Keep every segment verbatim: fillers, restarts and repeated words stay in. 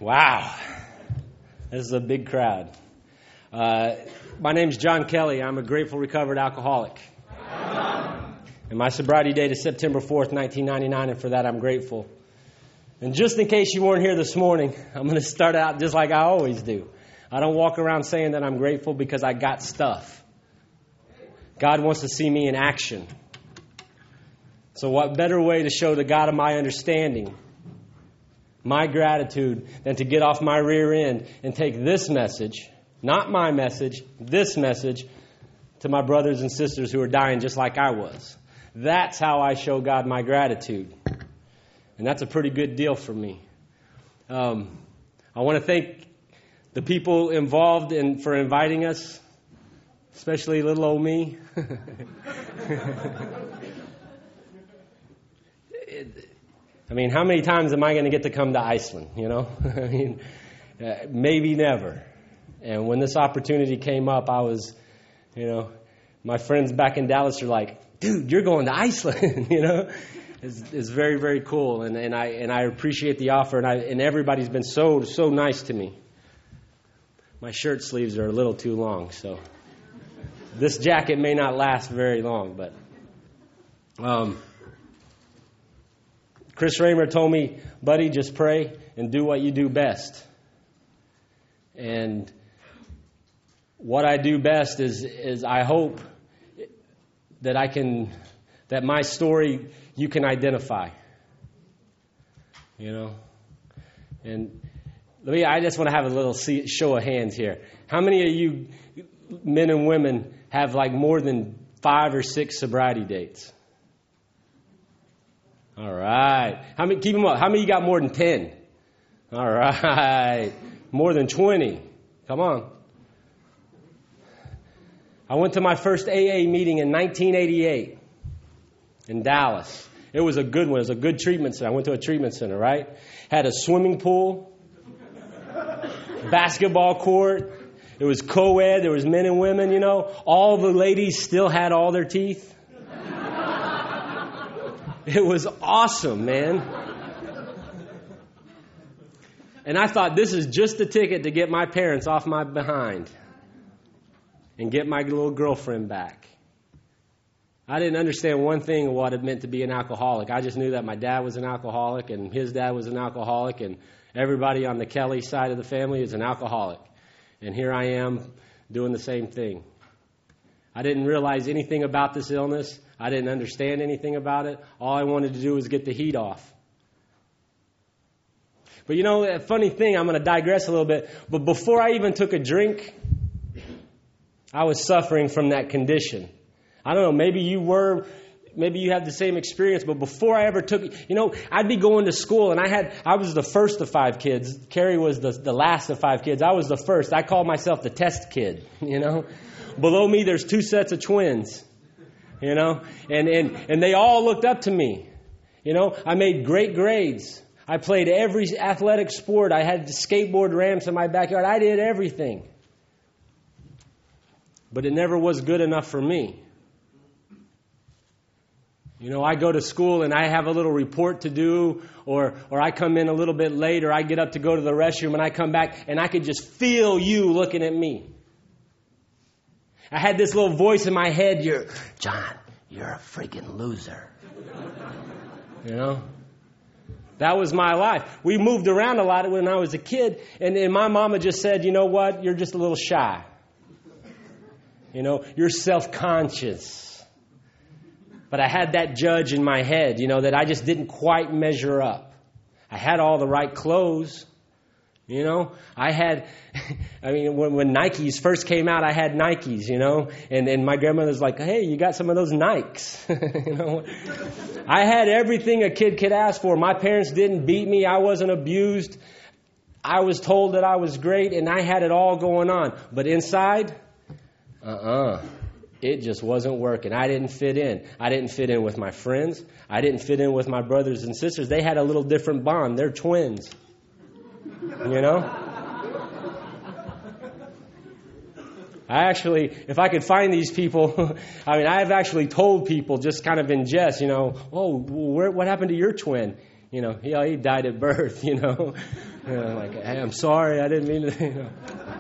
Wow, this is a big crowd. Uh, my name's John Kelly. I'm a grateful, recovered alcoholic. And my sobriety date is September fourth, nineteen ninety-nine, and for that I'm grateful. And just in case you weren't here this morning, I'm going to start out just like I always do. I don't walk around saying that I'm grateful because I got stuff. God wants to see me in action. So what better way to show the God of my understanding my gratitude than to get off my rear end and take this message, not my message, this message, to my brothers and sisters who are dying just like I was. That's how I show God my gratitude. And that's a pretty good deal for me. Um, I want to thank the people involved in for inviting us, especially little old me. it, I mean, how many times am I going to get to come to Iceland, you know? I mean, uh, maybe never. And when this opportunity came up, I was, you know, my friends back in Dallas are like, dude, you're going to Iceland, you know? It's, it's very, very cool, and, and I and I appreciate the offer, and I and everybody's been so, so nice to me. My shirt sleeves are a little too long, so this jacket may not last very long, but... Um, Chris Raymer told me, buddy, just pray and do what you do best. And what I do best is, is I hope that I can, that my story you can identify. You know? And let me, I just want to have a little show of hands here. How many of you men and women have like more than five or six sobriety dates? All right. How many? Keep them up. How many you got more than ten? All right. More than twenty. Come on. I went to my first A A meeting in nineteen eighty-eight in Dallas. It was a good one. It was a good treatment center. I went to a treatment center, right? Had a swimming pool, basketball court. It was co-ed. There was men and women, you know. All the ladies still had all their teeth. It was awesome, man. And I thought, this is just the ticket to get my parents off my behind and get my little girlfriend back. I didn't understand one thing of what it meant to be an alcoholic. I just knew that my dad was an alcoholic and his dad was an alcoholic and everybody on the Kelly side of the family is an alcoholic. And here I am doing the same thing. I didn't realize anything about this illness. I didn't understand anything about it. All I wanted to do was get the heat off. But you know, a funny thing, I'm going to digress a little bit. But before I even took a drink, I was suffering from that condition. I don't know, maybe you were, maybe you had the same experience. But before I ever took it, you know, I'd be going to school and I had, I was the first of five kids. Carrie was the, the last of five kids. I was the first. I called myself the test kid, you know. Below me, there's two sets of twins, you know, and, and, and they all looked up to me. You know, I made great grades. I played every athletic sport. I had skateboard ramps in my backyard. I did everything. But it never was good enough for me. You know, I go to school and I have a little report to do, or or I come in a little bit late, or I get up to go to the restroom and I come back and I could just feel you looking at me. I had this little voice in my head, you're, John, you're a freaking loser. You know? That was my life. We moved around a lot when I was a kid, and, and my mama just said, you know what, you're just a little shy. You know, you're self-conscious. But I had that judge in my head, you know, that I just didn't quite measure up. I had all the right clothes. You know, I had, I mean, when, when Nikes first came out, I had Nikes, you know, and, and my grandmother's like, hey, you got some of those Nikes. You know, I had everything a kid could ask for. My parents didn't beat me. I wasn't abused. I was told that I was great, and I had it all going on. But inside, uh-uh, it just wasn't working. I didn't fit in. I didn't fit in with my friends. I didn't fit in with my brothers and sisters. They had a little different bond. They're twins. You know? I actually, if I could find these people, I mean, I've actually told people just kind of in jest, you know, oh, where, what happened to your twin? You know, he, he died at birth, you know. You know, like, hey, I'm sorry, I didn't mean to, you know.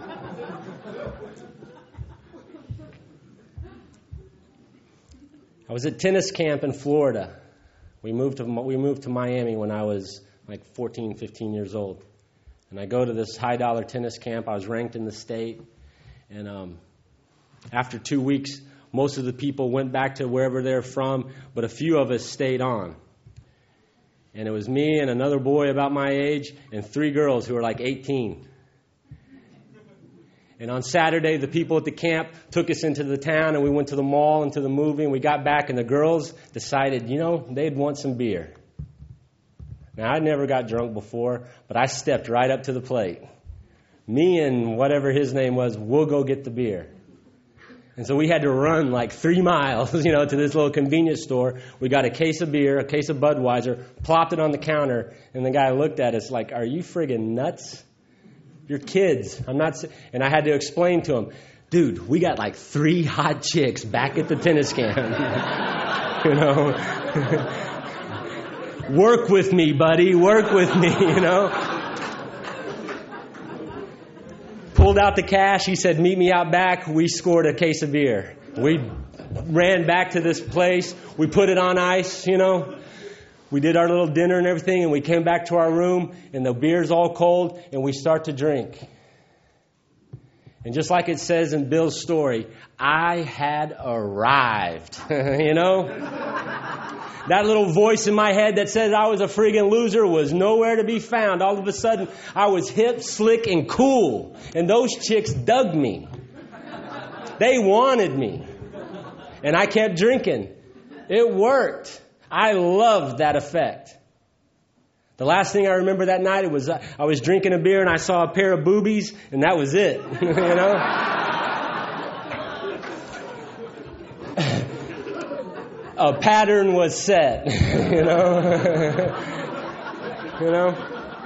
I was at tennis camp in Florida. We moved to we moved to Miami when I was like fourteen, fifteen years old. And I go to this high-dollar tennis camp. I was ranked in the state. And um, after two weeks, most of the people went back to wherever they're from, but a few of us stayed on. And it was me and another boy about my age and three girls who were like eighteen. And on Saturday, the people at the camp took us into the town, and we went to the mall and to the movie, and we got back, and the girls decided, you know, they'd want some beer. Now, I never got drunk before, but I stepped right up to the plate. Me and whatever his name was, we'll go get the beer. And so we had to run like three miles, you know, to this little convenience store. We got a case of beer, a case of Budweiser, plopped it on the counter, and the guy looked at us like, are you friggin' nuts? You're kids. I'm not. And I had to explain to him, dude, we got like three hot chicks back at the tennis camp. You know? Work with me, buddy. Work with me, you know? Pulled out the cash. He said, meet me out back. We scored a case of beer. We ran back to this place. We put it on ice, you know. We did our little dinner and everything, and we came back to our room, and the beer's all cold, and we start to drink. And just like it says in Bill's story, I had arrived, you know? That little voice in my head that said I was a friggin' loser was nowhere to be found. All of a sudden, I was hip, slick, and cool. And those chicks dug me. They wanted me. And I kept drinking. It worked. I loved that effect. The last thing I remember that night, it was uh, I was drinking a beer and I saw a pair of boobies, and that was it. You know? A pattern was set. You know? You know?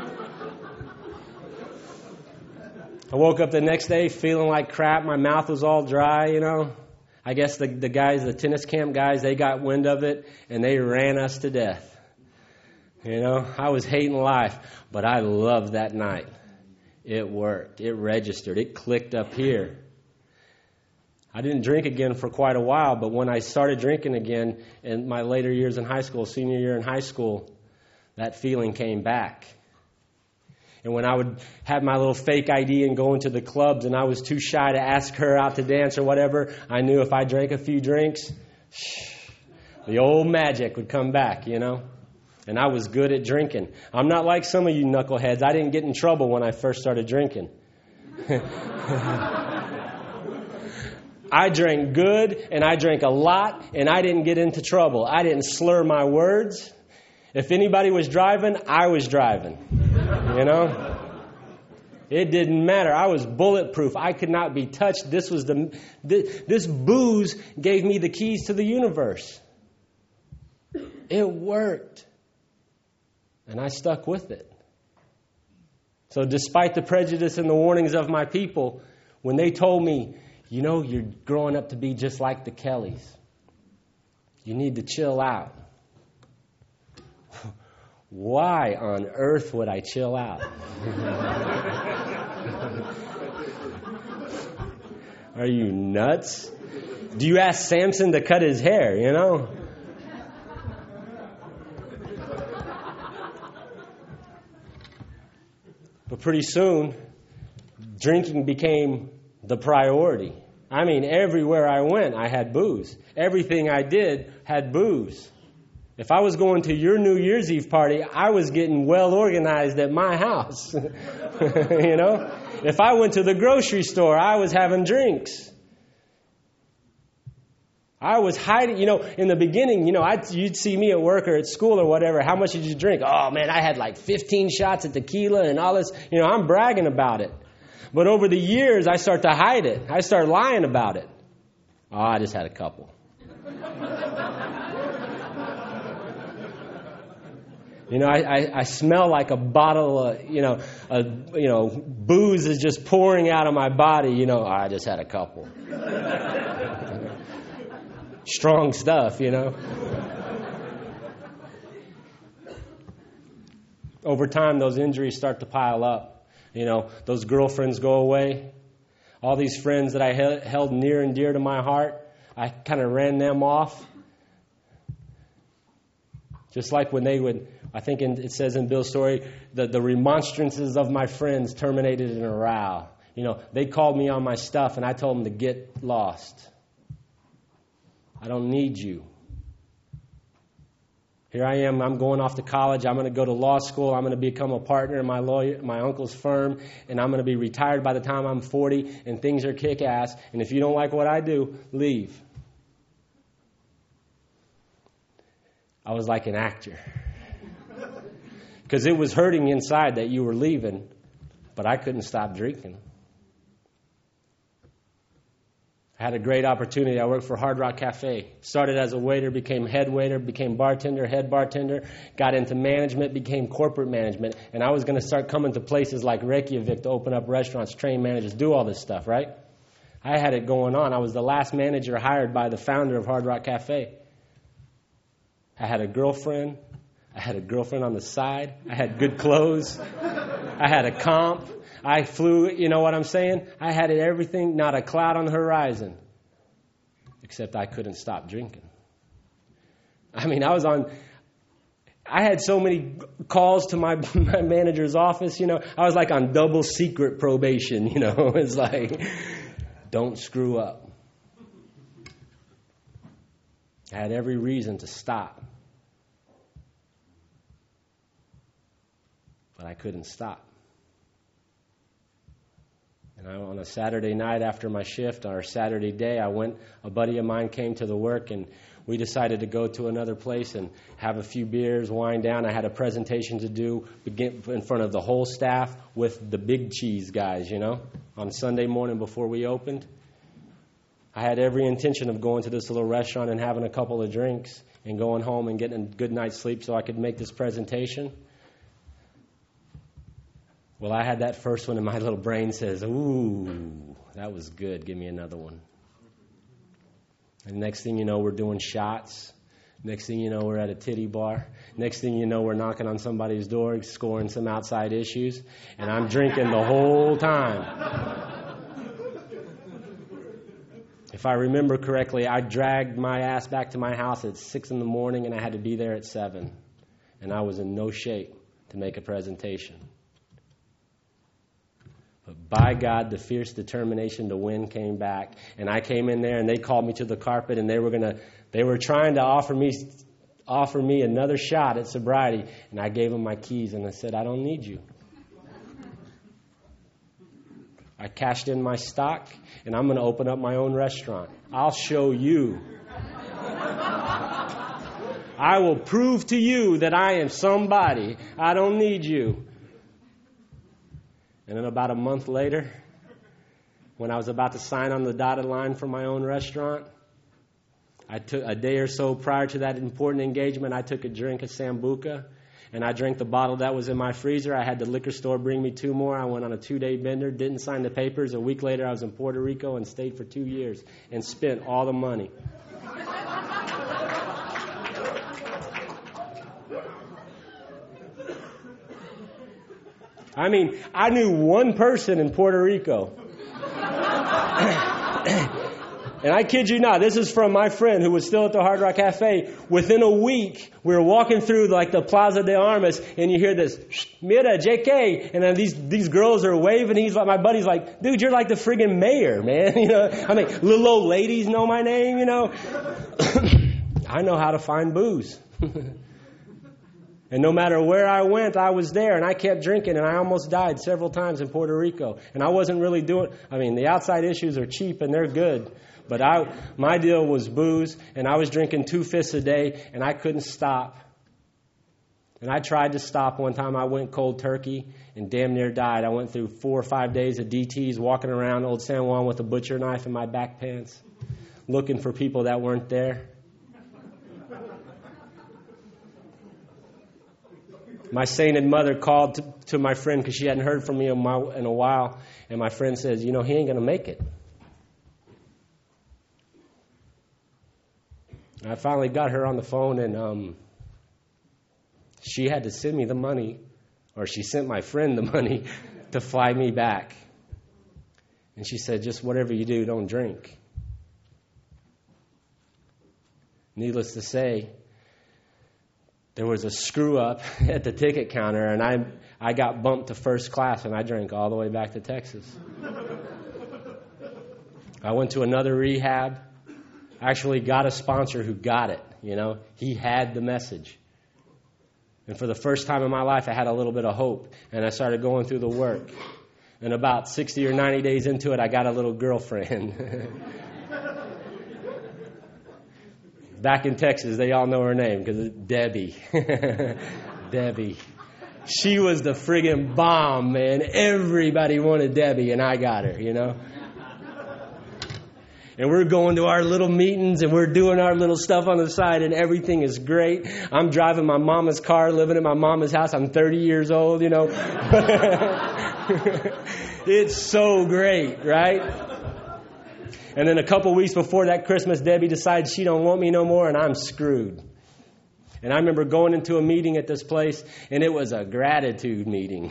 I woke up the next day feeling like crap. My mouth was all dry, you know? I guess the, the guys, the tennis camp guys, they got wind of it, and they ran us to death. You know, I was hating life, but I loved that night. It worked. It registered. It clicked up here. I didn't drink again for quite a while, but when I started drinking again in my later years in high school, senior year in high school, that feeling came back. And when I would have my little fake I D and go into the clubs and I was too shy to ask her out to dance or whatever, I knew if I drank a few drinks, the old magic would come back, you know. And I was good at drinking. I'm not like some of you knuckleheads. I didn't get in trouble when I first started drinking. I drank good and I drank a lot and I didn't get into trouble. I didn't slur my words. If anybody was driving, I was driving. You know? It didn't matter. I was bulletproof. I could not be touched. This was the this, this booze gave me the keys to the universe. It worked. And I stuck with it. So despite the prejudice and the warnings of my people, when they told me, you know, you're growing up to be just like the Kellys. You need to chill out. Why on earth would I chill out? Are you nuts? Do you ask Samson to cut his hair, you know? But pretty soon, drinking became the priority. I mean, everywhere I went, I had booze. Everything I did had booze. If I was going to your New Year's Eve party, I was getting well organized at my house. You know? If I went to the grocery store, I was having drinks. I was hiding, you know, in the beginning, you know, I'd, you'd see me at work or at school or whatever. How much did you drink? Oh, man, I had like fifteen shots of tequila and all this. You know, I'm bragging about it. But over the years, I start to hide it. I start lying about it. Oh, I just had a couple. You know, I, I, I smell like a bottle of, you know, a, you know, booze is just pouring out of my body. You know, oh, I just had a couple. Strong stuff, you know. Over time, those injuries start to pile up. You know, those girlfriends go away. All these friends that I he- held near and dear to my heart, I kind of ran them off. Just like when they would, I think in, it says in Bill's story, the, the remonstrances of my friends terminated in a row. You know, they called me on my stuff and I told them to get lost. I don't need you. Here I am, I'm going off to college, I'm going to go to law school, I'm going to become a partner in my lawyer, my uncle's firm, and I'm going to be retired by the time I'm forty, and things are kick-ass, and if you don't like what I do, leave. I was like an actor. Because it was hurting inside that you were leaving, but I couldn't stop drinking. I had a great opportunity. I worked for Hard Rock Cafe. Started as a waiter, became head waiter, became bartender, head bartender, got into management, became corporate management. And I was going to start coming to places like Reykjavik to open up restaurants, train managers, do all this stuff, right? I had it going on. I was the last manager hired by the founder of Hard Rock Cafe. I had a girlfriend. I had a girlfriend on the side. I had good clothes. I had a comp. I flew, you know what I'm saying? I had it everything, not a cloud on the horizon. Except I couldn't stop drinking. I mean, I was on, I had so many calls to my, my manager's office, you know. I was like on double secret probation, you know. It's like, don't screw up. I had every reason to stop. But I couldn't stop. And I, on a Saturday night after my shift, or Saturday day, I went, a buddy of mine came to the work, and we decided to go to another place and have a few beers, wind down. I had a presentation to do begin, in front of the whole staff with the big cheese guys, you know, on Sunday morning before we opened. I had every intention of going to this little restaurant and having a couple of drinks and going home and getting a good night's sleep so I could make this presentation. Well, I had that first one, and my little brain says, ooh, that was good. Give me another one. And next thing you know, we're doing shots. Next thing you know, we're at a titty bar. Next thing you know, we're knocking on somebody's door, scoring some outside issues. And I'm drinking the whole time. If I remember correctly, I dragged my ass back to my house at six in the morning, and I had to be there at seven. And I was in no shape to make a presentation. But by God, the fierce determination to win came back. And I came in there and they called me to the carpet and they were gonna they were trying to offer me offer me another shot at sobriety. And I gave them my keys and I said, I don't need you. I cashed in my stock and I'm gonna open up my own restaurant. I'll show you. I will prove to you that I am somebody. I don't need you. And then about a month later, when I was about to sign on the dotted line for my own restaurant, I took a day or so prior to that important engagement, I took a drink of Sambuca, and I drank the bottle that was in my freezer. I had the liquor store bring me two more. I went on a two-day bender, didn't sign the papers. A week later, I was in Puerto Rico and stayed for two years and spent all the money. I mean, I knew one person in Puerto Rico. And I kid you not, this is from my friend who was still at the Hard Rock Cafe. Within a week, we were walking through like the Plaza de Armas, and you hear this, Mira, J K, and then these these girls are waving. He's like, my buddy's like, dude, you're like the friggin' mayor, man. You know, I mean, little old ladies know my name, you know. I know how to find booze. And no matter where I went, I was there, and I kept drinking, and I almost died several times in Puerto Rico. And I wasn't really doing, I mean, the outside issues are cheap, and they're good. But I, my deal was booze, and I was drinking two fists a day, and I couldn't stop. And I tried to stop one time. I went cold turkey and damn near died. I went through four or five days of D Ts, walking around Old San Juan with a butcher knife in my back pants, looking for people that weren't there. My sainted mother called to, to my friend because she hadn't heard from me in, my, in a while. And my friend says, you know, he ain't going to make it. And I finally got her on the phone, and um, she had to send me the money Or she sent my friend the money to fly me back. And she said, just whatever you do, don't drink. Needless to say, there was a screw up at the ticket counter, and I I got bumped to first class, and I drank all the way back to Texas. I went to another rehab. I actually got a sponsor who got it, you know. He had the message. And for the first time in my life, I had a little bit of hope, and I started going through the work. And about sixty or ninety days into it, I got a little girlfriend. Back in Texas, they all know her name because it's Debbie. Debbie. She was the friggin' bomb, man. Everybody wanted Debbie, and I got her, you know. And we're going to our little meetings, and we're doing our little stuff on the side, and everything is great. I'm driving my mama's car, living in my mama's house. I'm thirty years old, you know. It's so great, right? And then a couple weeks before that Christmas, Debbie decides she don't want me no more, and I'm screwed. And I remember going into a meeting at this place, and it was a gratitude meeting.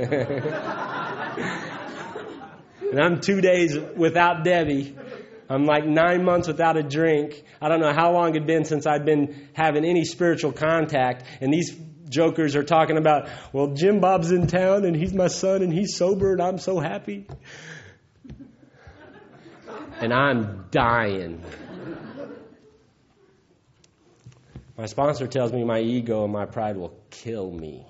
And I'm two days without Debbie. I'm like nine months without a drink. I don't know how long it had been since I'd been having any spiritual contact. And these jokers are talking about, well, Jim Bob's in town, and he's my son, and he's sober, and I'm so happy. And I'm dying. My sponsor tells me my ego and my pride will kill me.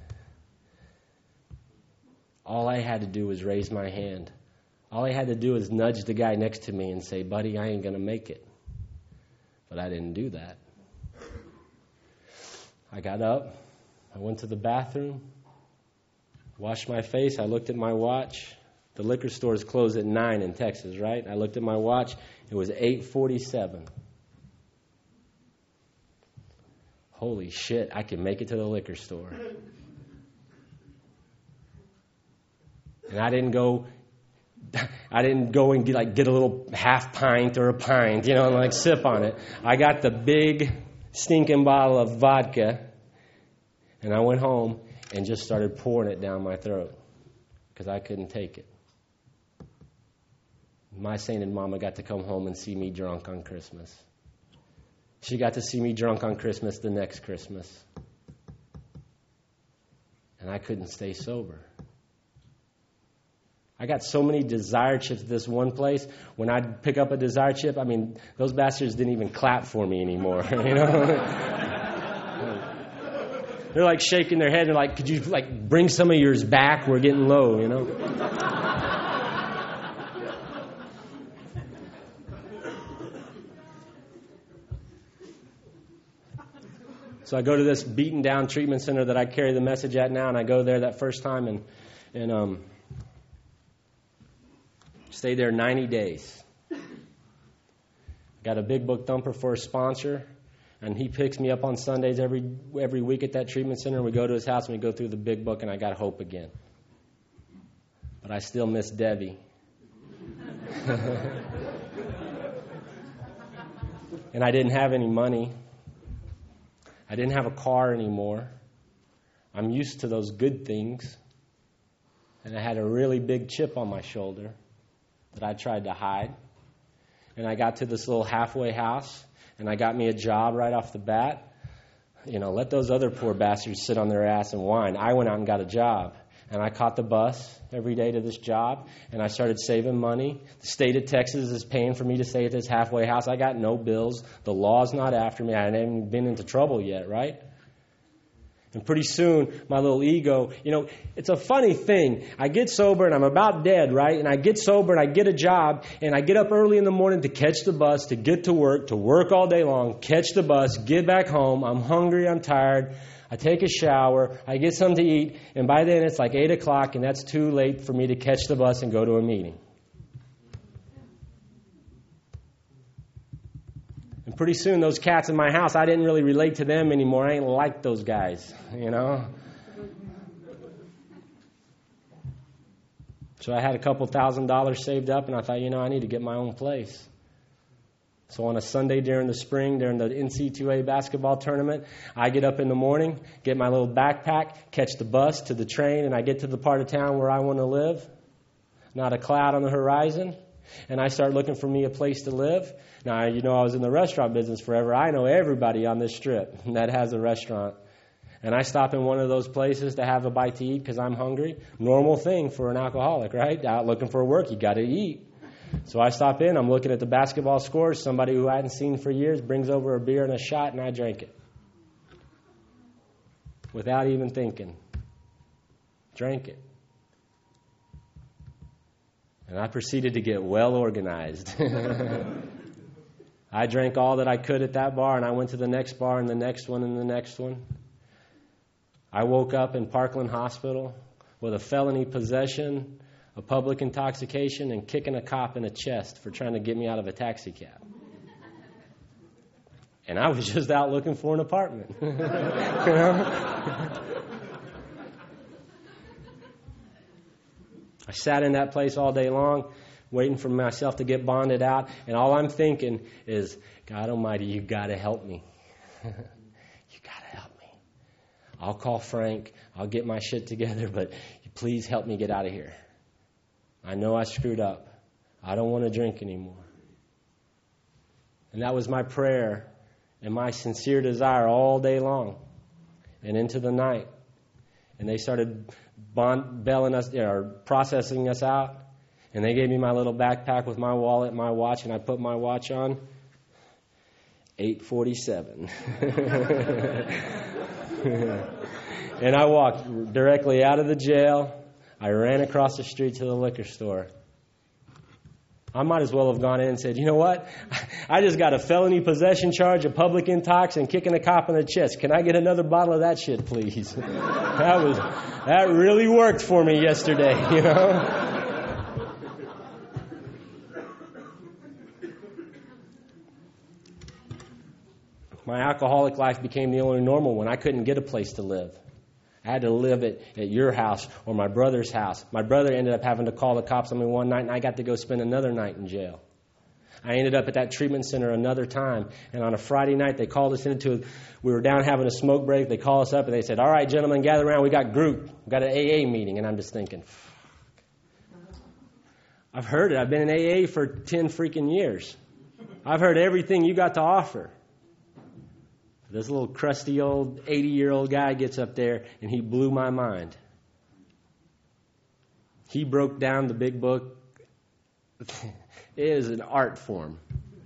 All I had to do was raise my hand. All I had to do was nudge the guy next to me and say, buddy, I ain't going to make it. But I didn't do that. I got up. I went to the bathroom. Washed my face. I looked at my watch. The liquor stores close at nine in Texas, right? I looked at my watch. It was eight forty-seven. Holy shit, I can make it to the liquor store. And I didn't go I didn't go and get like get a little half pint or a pint, you know, and like sip on it. I got the big stinking bottle of vodka, and I went home and just started pouring it down my throat because I couldn't take it. My sainted mama got to come home and see me drunk on Christmas. She got to see me drunk on Christmas the next Christmas. And I couldn't stay sober. I got so many Desire chips at this one place. When I'd pick up a Desire chip, I mean, those bastards didn't even clap for me anymore, you know? They're like shaking their head and like, could you like bring some of yours back? We're getting low, you know? So I go to this beaten down treatment center that I carry the message at now, and I go there that first time and and um, stay there ninety days. Got a big book thumper for a sponsor, and he picks me up on Sundays every every week at that treatment center, and we go to his house and we go through the big book, and I got hope again. But I still miss Debbie. And I didn't have any money. I didn't have a car anymore. I'm used to those good things. And I had a really big chip on my shoulder that I tried to hide. And I got to this little halfway house, and I got me a job right off the bat. You know, let those other poor bastards sit on their ass and whine. I went out and got a job. And I caught the bus every day to this job, and I started saving money. The state of Texas is paying for me to stay at this halfway house. I got no bills. The law's not after me. I haven't even been into trouble yet, right? And pretty soon, my little ego, you know, it's a funny thing. I get sober, and I'm about dead, right? And I get sober, and I get a job, and I get up early in the morning to catch the bus, to get to work, to work all day long, catch the bus, get back home. I'm hungry, I'm tired. I take a shower, I get something to eat, and by then it's like eight o'clock, and that's too late for me to catch the bus and go to a meeting. And pretty soon, those cats in my house, I didn't really relate to them anymore. I ain't like those guys, you know. So I had a couple thousand dollars saved up, and I thought, you know, I need to get my own place. So on a Sunday during the spring, during the N C double A basketball tournament, I get up in the morning, get my little backpack, catch the bus to the train, and I get to the part of town where I want to live. Not a cloud on the horizon. And I start looking for me a place to live. Now, you know, I was in the restaurant business forever. I know everybody on this strip that has a restaurant. And I stop in one of those places to have a bite to eat because I'm hungry. Normal thing for an alcoholic, right? Out looking for work, you got to eat. So I stop in, I'm looking at the basketball scores. Somebody who I hadn't seen for years brings over a beer and a shot, and I drank it. Without even thinking. Drank it. And I proceeded to get well organized. I drank all that I could at that bar, and I went to the next bar and the next one and the next one. I woke up in Parkland Hospital with a felony possession, a public intoxication, and kicking a cop in the chest for trying to get me out of a taxi cab. And I was just out looking for an apartment. You know? I sat in that place all day long, waiting for myself to get bonded out, and all I'm thinking is, God Almighty, you got to help me. You got to help me. I'll call Frank. I'll get my shit together, but please help me get out of here. I know I screwed up. I don't want to drink anymore. And that was my prayer and my sincere desire all day long and into the night. And they started bond, bailing us, or processing us out. And they gave me my little backpack with my wallet, my watch, and I put my watch on. eight forty-seven. And I walked directly out of the jail. I ran across the street to the liquor store. I might as well have gone in and said, you know what? I just got a felony possession charge, a public intox, and kicking a cop in the chest. Can I get another bottle of that shit, please? That was that really worked for me yesterday, you know? My alcoholic life became the only normal one. I couldn't get a place to live. I had to live at, at your house or my brother's house. My brother ended up having to call the cops on me one night, and I got to go spend another night in jail. I ended up at that treatment center another time, and on a Friday night, they called us into, we were down having a smoke break. They called us up, and they said, all right, gentlemen, gather around. We got group. We got an A A meeting. And I'm just thinking, I've heard it. I've been in A A for ten freaking years. I've heard everything you got to offer. This little crusty old eighty-year-old guy gets up there, and he blew my mind. He broke down the big book. It is an art form.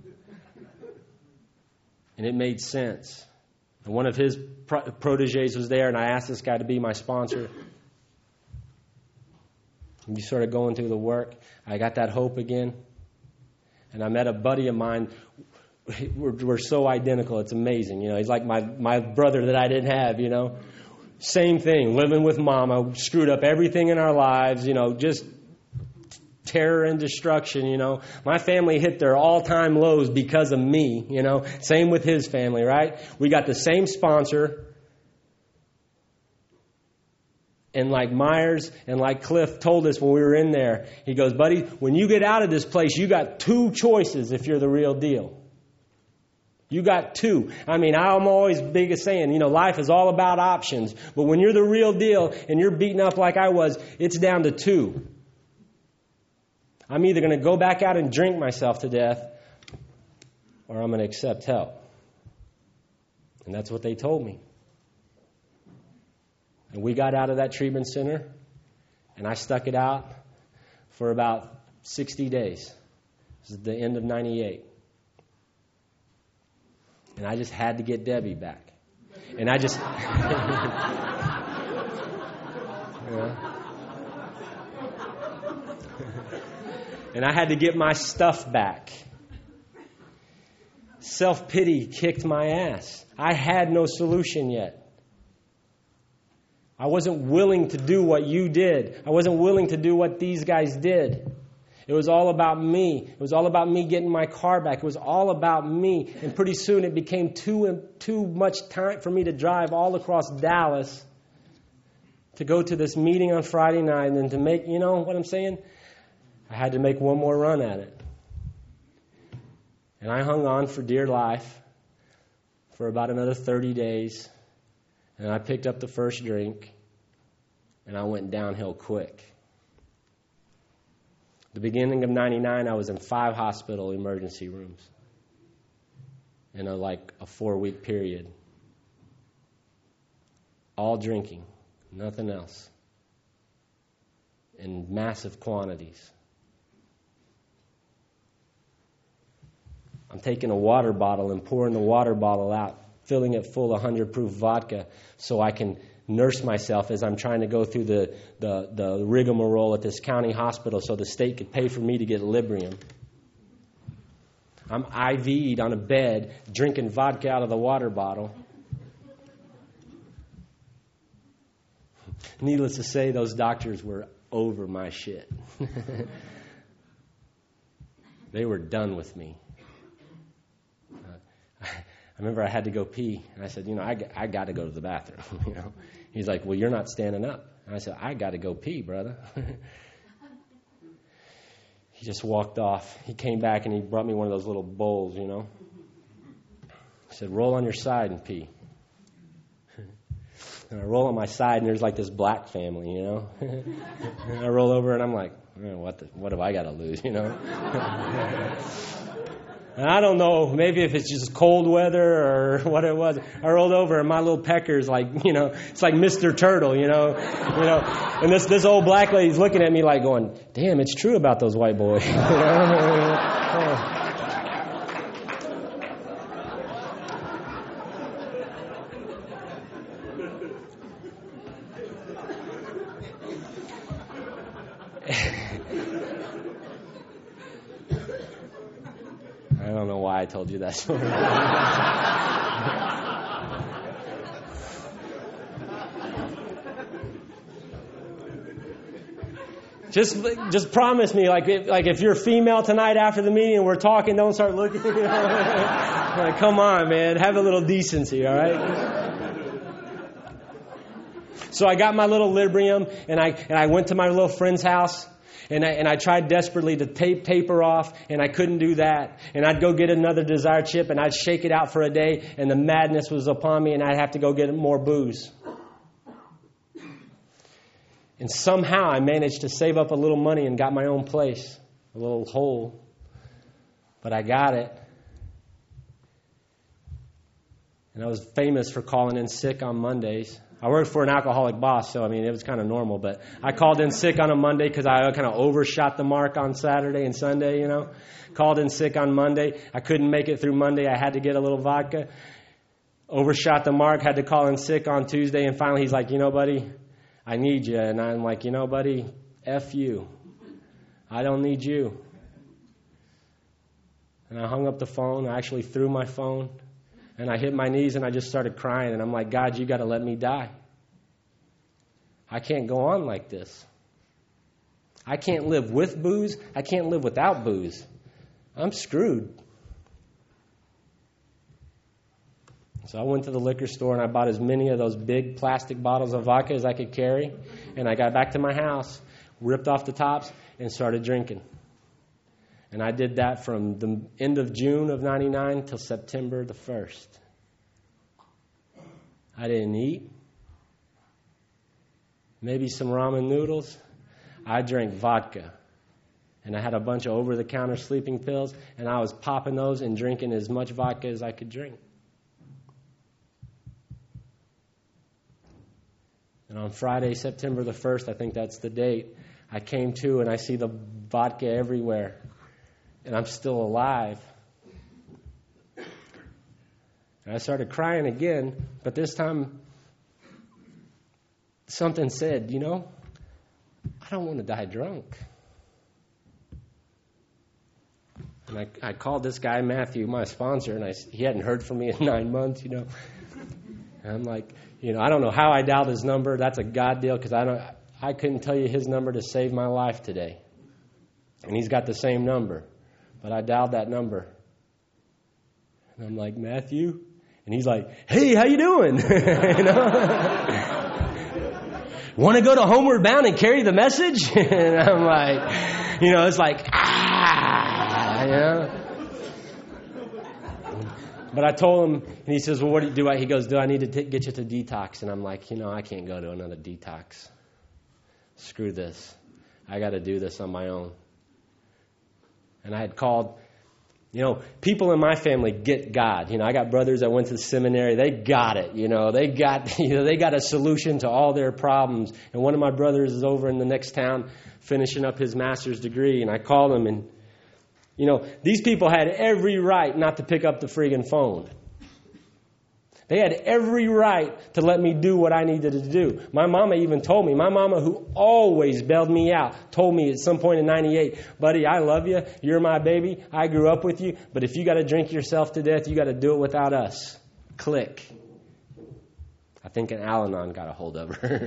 And it made sense. And one of his pro- proteges was there, and I asked this guy to be my sponsor. And we started going through the work. I got that hope again. And I met a buddy of mine. We're, we're so identical. It's amazing. You know, he's like my, my brother that I didn't have, you know. Same thing, living with mama, screwed up everything in our lives, you know, just terror and destruction, you know. My family hit their all-time lows because of me, you know. Same with his family, right? We got the same sponsor. And like Myers and like Cliff told us when we were in there, he goes, buddy, when you get out of this place, you got two choices if you're the real deal. You got two. I mean, I'm always big at saying, you know, life is all about options. But when you're the real deal and you're beaten up like I was, it's down to two. I'm either going to go back out and drink myself to death, or I'm going to accept help. And that's what they told me. And we got out of that treatment center, and I stuck it out for about sixty days. This is the end of ninety-eight. And I just had to get Debbie back. And I just... yeah. And I had to get my stuff back. Self-pity kicked my ass. I had no solution yet. I wasn't willing to do what you did. I wasn't willing to do what these guys did. It was all about me. It was all about me getting my car back. It was all about me. And pretty soon it became too, too much time for me to drive all across Dallas to go to this meeting on Friday night and then to make, you know what I'm saying? I had to make one more run at it. And I hung on for dear life for about another thirty days. And I picked up the first drink, and I went downhill quick. The beginning of ninety-nine, I was in five hospital emergency rooms in a, like a four-week period. All drinking, nothing else, in massive quantities. I'm taking a water bottle and pouring the water bottle out, filling it full of one hundred proof vodka so I can nurse myself as I'm trying to go through the, the, the rigmarole at this county hospital so the state could pay for me to get Librium. I'm I V'd on a bed, drinking vodka out of the water bottle. Needless to say, those doctors were over my shit. They were done with me. Uh, I remember I had to go pee, and I said, you know, I, I got to go to the bathroom. You know, he's like, well, you're not standing up. And I said, I got to go pee, brother. He just walked off. He came back, and he brought me one of those little bowls, you know. He said, roll on your side and pee. And I roll on my side, and there's like this black family, you know. And I roll over, and I'm like, oh, what the, what have I got to lose, you know? And I don't know, maybe if it's just cold weather or what it was. I rolled over, and my little pecker's like, you know, it's like Mister Turtle, you know. You know, and this, this old black lady's looking at me like going, damn, it's true about those white boys. You know? I don't know why I told you that story. just, just promise me, like, if, like if you're female tonight after the meeting and we're talking, don't start looking. You know? Like, come on, man, have a little decency, all right? So I got my little Librium, and I and I went to my little friend's house. And I, and I tried desperately to tape paper off, and I couldn't do that. And I'd go get another Desire chip, and I'd shake it out for a day, and the madness was upon me, and I'd have to go get more booze. And somehow I managed to save up a little money and got my own place, a little hole. But I got it. And I was famous for calling in sick on Mondays. I worked for an alcoholic boss, so, I mean, it was kind of normal. But I called in sick on a Monday because I kind of overshot the mark on Saturday and Sunday, you know. Called in sick on Monday. I couldn't make it through Monday. I had to get a little vodka. Overshot the mark, had to call in sick on Tuesday. And finally, he's like, you know, buddy, I need you. And I'm like, you know, buddy, F you. I don't need you. And I hung up the phone. I actually threw my phone. And I hit my knees and I just started crying. And I'm like, God, you got to let me die. I can't go on like this. I can't live with booze. I can't live without booze. I'm screwed. So I went to the liquor store and I bought as many of those big plastic bottles of vodka as I could carry. And I got back to my house, ripped off the tops, and started drinking. And I did that from the end of June of ninety-nine till September the first. I didn't eat. Maybe some ramen noodles. I drank vodka. And I had a bunch of over-the-counter sleeping pills. And I was popping those and drinking as much vodka as I could drink. And on Friday, September the first, I think that's the date, I came to and I see the vodka everywhere. And I'm still alive. And I started crying again, but this time something said, you know, I don't want to die drunk. And I, I called this guy, Matthew, my sponsor, and I, he hadn't heard from me in nine months, you know. And I'm like, you know, I don't know how I dialed his number. That's a God deal because I don't, I couldn't tell you his number to save my life today. And he's got the same number. But I dialed that number. And I'm like, Matthew? And he's like, hey, how you doing? You know? Want to go to Homeward Bound and carry the message? And I'm like, you know, it's like, ah, you know. But I told him, and he says, well, what do you do? He goes, do I need to t- get you to detox? And I'm like, you know, I can't go to another detox. Screw this. I got to do this on my own. And I had called, you know, people in my family get God. You know, I got brothers that went to the seminary. They got it. You know, they got, you know, they got a solution to all their problems. And one of my brothers is over in the next town finishing up his master's degree. And I called him, and, you know, these people had every right not to pick up the friggin' phone. They had every right to let me do what I needed to do. My mama even told me, my mama who always bailed me out, told me at some point in ninety-eight, buddy, I love you. You're my baby. I grew up with you. But if you got to drink yourself to death, you got to do it without us. Click. I think an Al-Anon got a hold of her.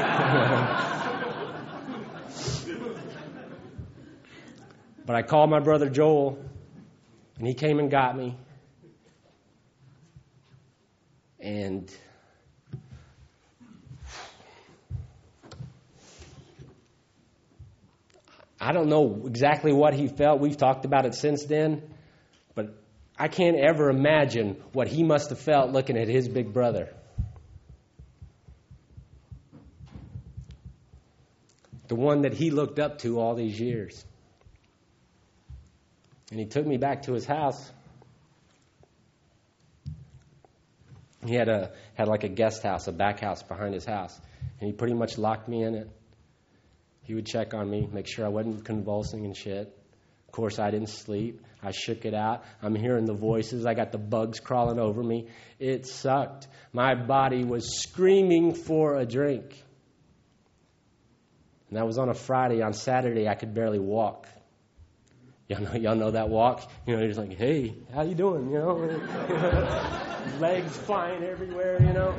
But I called my brother Joel, and he came and got me. And I don't know exactly what he felt. We've talked about it since then. But I can't ever imagine what he must have felt looking at his big brother. The one that he looked up to all these years. And he took me back to his house. He had a had like a guest house, a back house behind his house. And he pretty much locked me in it. He would check on me, make sure I wasn't convulsing and shit. Of course, I didn't sleep. I shook it out. I'm hearing the voices. I got the bugs crawling over me. It sucked. My body was screaming for a drink. And that was on a Friday. On Saturday, I could barely walk. Y'all know, y'all know that walk? You know, you're just like, hey, how you doing? You know? Legs flying everywhere, you know.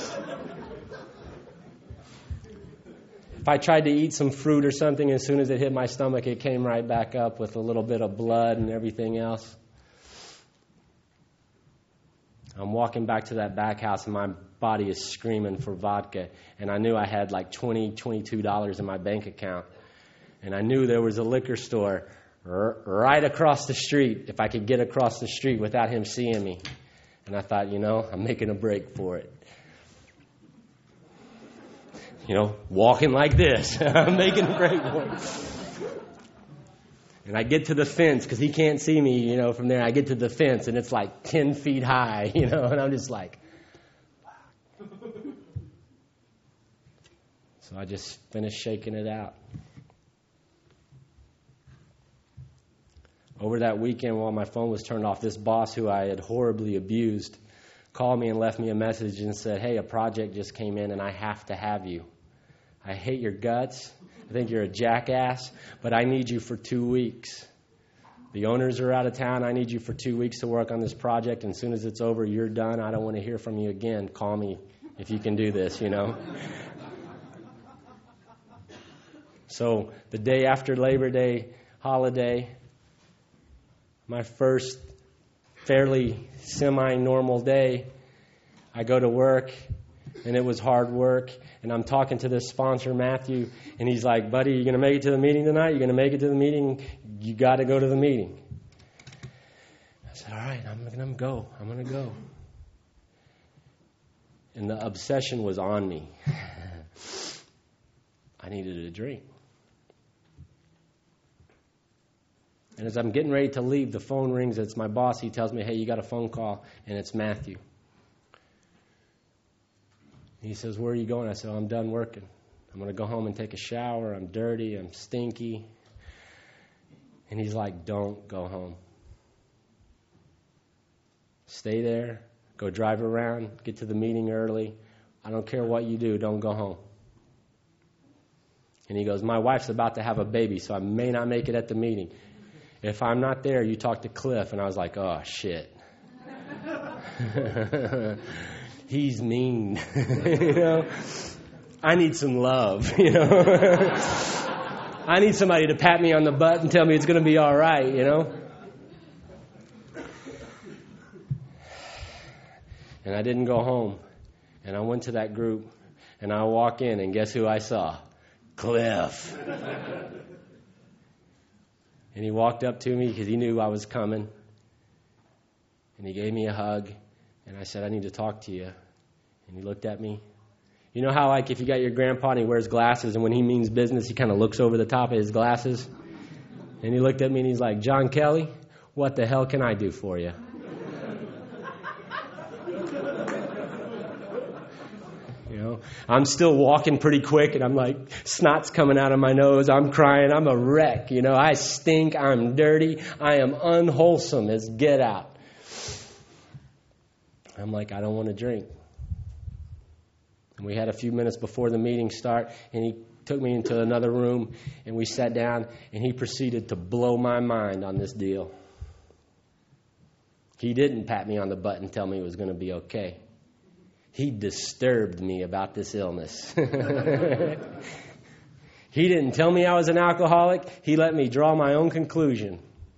If I tried to eat some fruit or something, as soon as it hit my stomach, it came right back up with a little bit of blood and everything else. I'm walking back to that back house, and my body is screaming for vodka. And I knew I had like twenty dollars, twenty-two dollars in my bank account. And I knew there was a liquor store r- right across the street, if I could get across the street without him seeing me. And I thought, you know, I'm making a break for it. You know, walking like this. I'm making a break for it. And I get to the fence, because he can't see me, you know, from there. I get to the fence, and it's like ten feet high, you know, and I'm just like, wow. So I just finished shaking it out. Over that weekend, while my phone was turned off, this boss who I had horribly abused called me and left me a message and said, hey, a project just came in and I have to have you. I hate your guts. I think you're a jackass, but I need you for two weeks. The owners are out of town. I need you for two weeks to work on this project. And as soon as it's over, you're done. I don't want to hear from you again. Call me if you can do this, you know. So the day after Labor Day holiday, my first fairly semi-normal day, I go to work, and it was hard work, and I'm talking to this sponsor, Matthew, and he's like, buddy, you going to make it to the meeting tonight? You're going to make it to the meeting? You got to go to the meeting. I said, all right, I'm going to go. I'm going to go. And the obsession was on me. I needed a drink. And as I'm getting ready to leave, the phone rings. It's my boss. He tells me, hey, you got a phone call, and it's Matthew. He says, where are you going? I said, oh, I'm done working. I'm going to go home and take a shower. I'm dirty. I'm stinky. And he's like, don't go home. Stay there. Go drive around. Get to the meeting early. I don't care what you do. Don't go home. And he goes, my wife's about to have a baby, so I may not make it at the meeting. If I'm not there, you talk to Cliff. And I was like, oh, shit. He's mean. You know? I need some love, you know? I need somebody to pat me on the butt and tell me it's going to be all right, you know? And I didn't go home. And I went to that group. And I walk in, and guess who I saw? Cliff. And he walked up to me because he knew I was coming. And he gave me a hug. And I said, I need to talk to you. And he looked at me. You know how, like, if you got your grandpa and he wears glasses, and when he means business, he kind of looks over the top of his glasses? And he looked at me and he's like, John Kelly, what the hell can I do for you? You know, I'm still walking pretty quick, and I'm like, snot's coming out of my nose. I'm crying. I'm a wreck. You know, I stink. I'm dirty. I am unwholesome as get out. I'm like, I don't want to drink. And we had a few minutes before the meeting start, and he took me into another room, and we sat down, and he proceeded to blow my mind on this deal. He didn't pat me on the butt and tell me it was going to be okay. He disturbed me about this illness. He didn't tell me I was an alcoholic. He let me draw my own conclusion.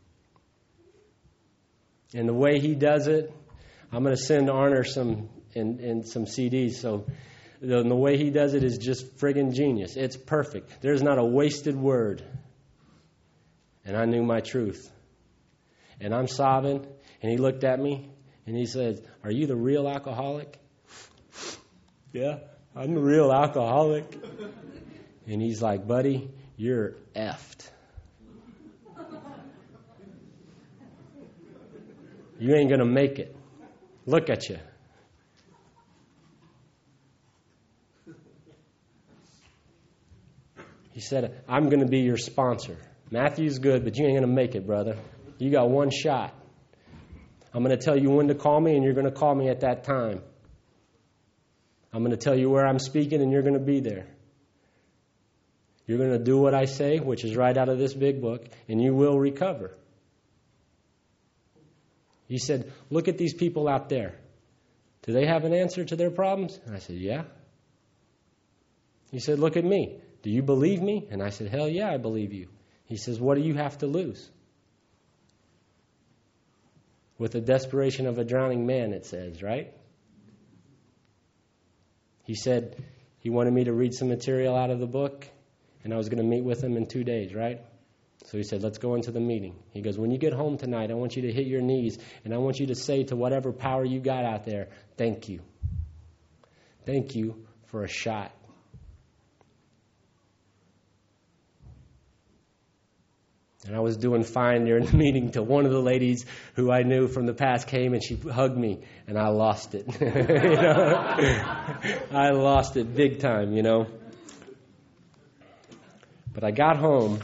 And the way he does it, I'm going to send Arner some in, in some C Ds. So the, the way he does it is just friggin' genius. It's perfect. There's not a wasted word. And I knew my truth. And I'm sobbing. And he looked at me and he said, are you the real alcoholic? Yeah, I'm the real alcoholic. And he's like, buddy, you're effed. You ain't going to make it. Look at you. He said, I'm going to be your sponsor. Matthew's good, but you ain't going to make it, brother. You got one shot. I'm going to tell you when to call me, and you're going to call me at that time. I'm going to tell you where I'm speaking, and you're going to be there. You're going to do what I say, which is right out of this big book, and you will recover. He said, look at these people out there. Do they have an answer to their problems? And I said, yeah. He said, look at me. Do you believe me? And I said, hell yeah, I believe you. He says, what do you have to lose? With the desperation of a drowning man, it says, right? He said he wanted me to read some material out of the book, and I was going to meet with him in two days, right? So he said, let's go into the meeting. He goes, when you get home tonight, I want you to hit your knees, and I want you to say to whatever power you got out there, thank you. Thank you for a shot. And I was doing fine during the meeting till one of the ladies who I knew from the past came and she hugged me, and I lost it. You know? I lost it big time, you know. But I got home,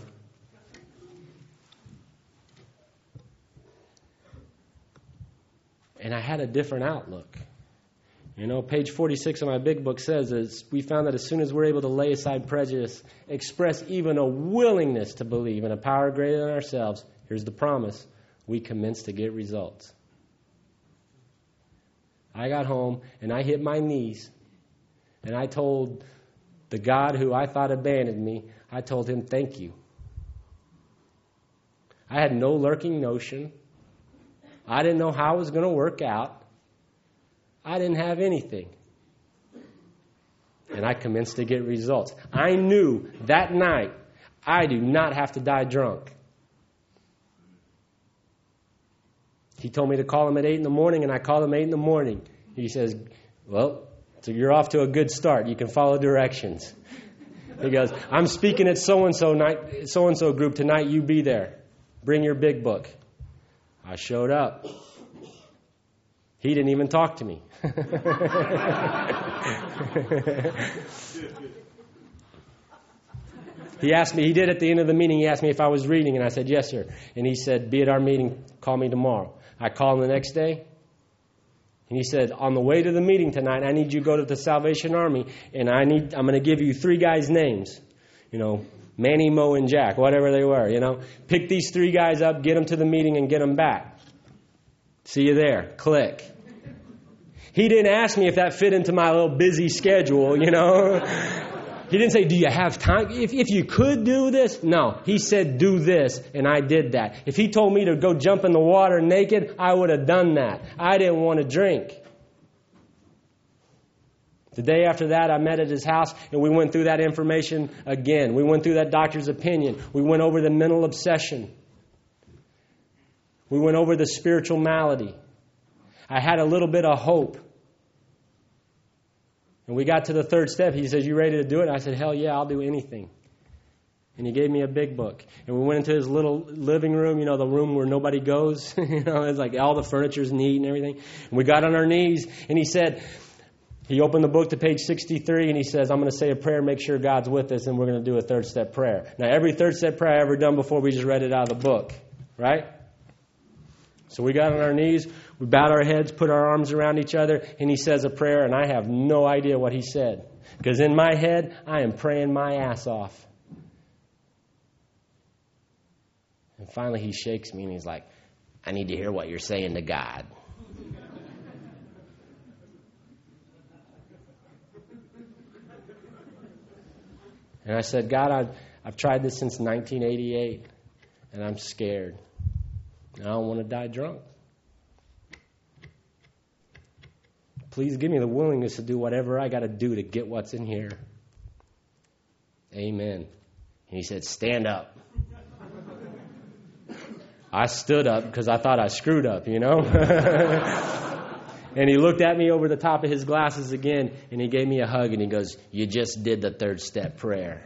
and I had a different outlook. You know, page forty-six of my big book says is we found that as soon as we're able to lay aside prejudice, express even a willingness to believe in a power greater than ourselves, here's the promise, we commence to get results. I got home and I hit my knees and I told the God who I thought abandoned me, I told him thank you. I had no lurking notion. I didn't know how it was going to work out. I didn't have anything. And I commenced to get results. I knew that night I do not have to die drunk. He told me to call him at eight in the morning, and I called him eight in the morning. He says, well, so you're off to a good start. You can follow directions. He goes, I'm speaking at so-and-so night, so-and-so group tonight. You be there. Bring your big book. I showed up. He didn't even talk to me. He asked me, he did at the end of the meeting, he asked me if I was reading, and I said, yes, sir. And he said, be at our meeting, call me tomorrow. I called him the next day, and he said, on the way to the meeting tonight, I need you to go to the Salvation Army, and I need, I'm going to give you three guys' names. You know, Manny, Mo, and Jack, whatever they were, you know. Pick these three guys up, get them to the meeting, and get them back. See you there. Click. He didn't ask me if that fit into my little busy schedule, you know. He didn't say, do you have time? If, if you could do this. No, he said, do this, and I did that. If he told me to go jump in the water naked, I would have done that. I didn't want to drink. The day after that, I met at his house, and we went through that information again. We went through that doctor's opinion. We went over the mental obsession. We went over the spiritual malady. I had a little bit of hope. And we got to the third step. He says, you ready to do it? I said, hell yeah, I'll do anything. And he gave me a big book. And we went into his little living room, you know, the room where nobody goes. You know, it's like all the furniture's neat and everything. And we got on our knees, and he said, he opened the book to page sixty-three, and he says, I'm going to say a prayer, make sure God's with us, and we're going to do a third step prayer. Now, every third step prayer I ever done before, we just read it out of the book, right? So we got on our knees, we bowed our heads, put our arms around each other, and he says a prayer, and I have no idea what he said. Because in my head, I am praying my ass off. And finally he shakes me, and he's like, I need to hear what you're saying to God. And I said, God, I've, I've tried this since nineteen eighty-eight, and I'm scared. I don't want to die drunk. Please give me the willingness to do whatever I got to do to get what's in here. Amen. And he said, stand up. I stood up because I thought I screwed up, you know. And he looked at me over the top of his glasses again, and he gave me a hug, and he goes, you just did the third step prayer.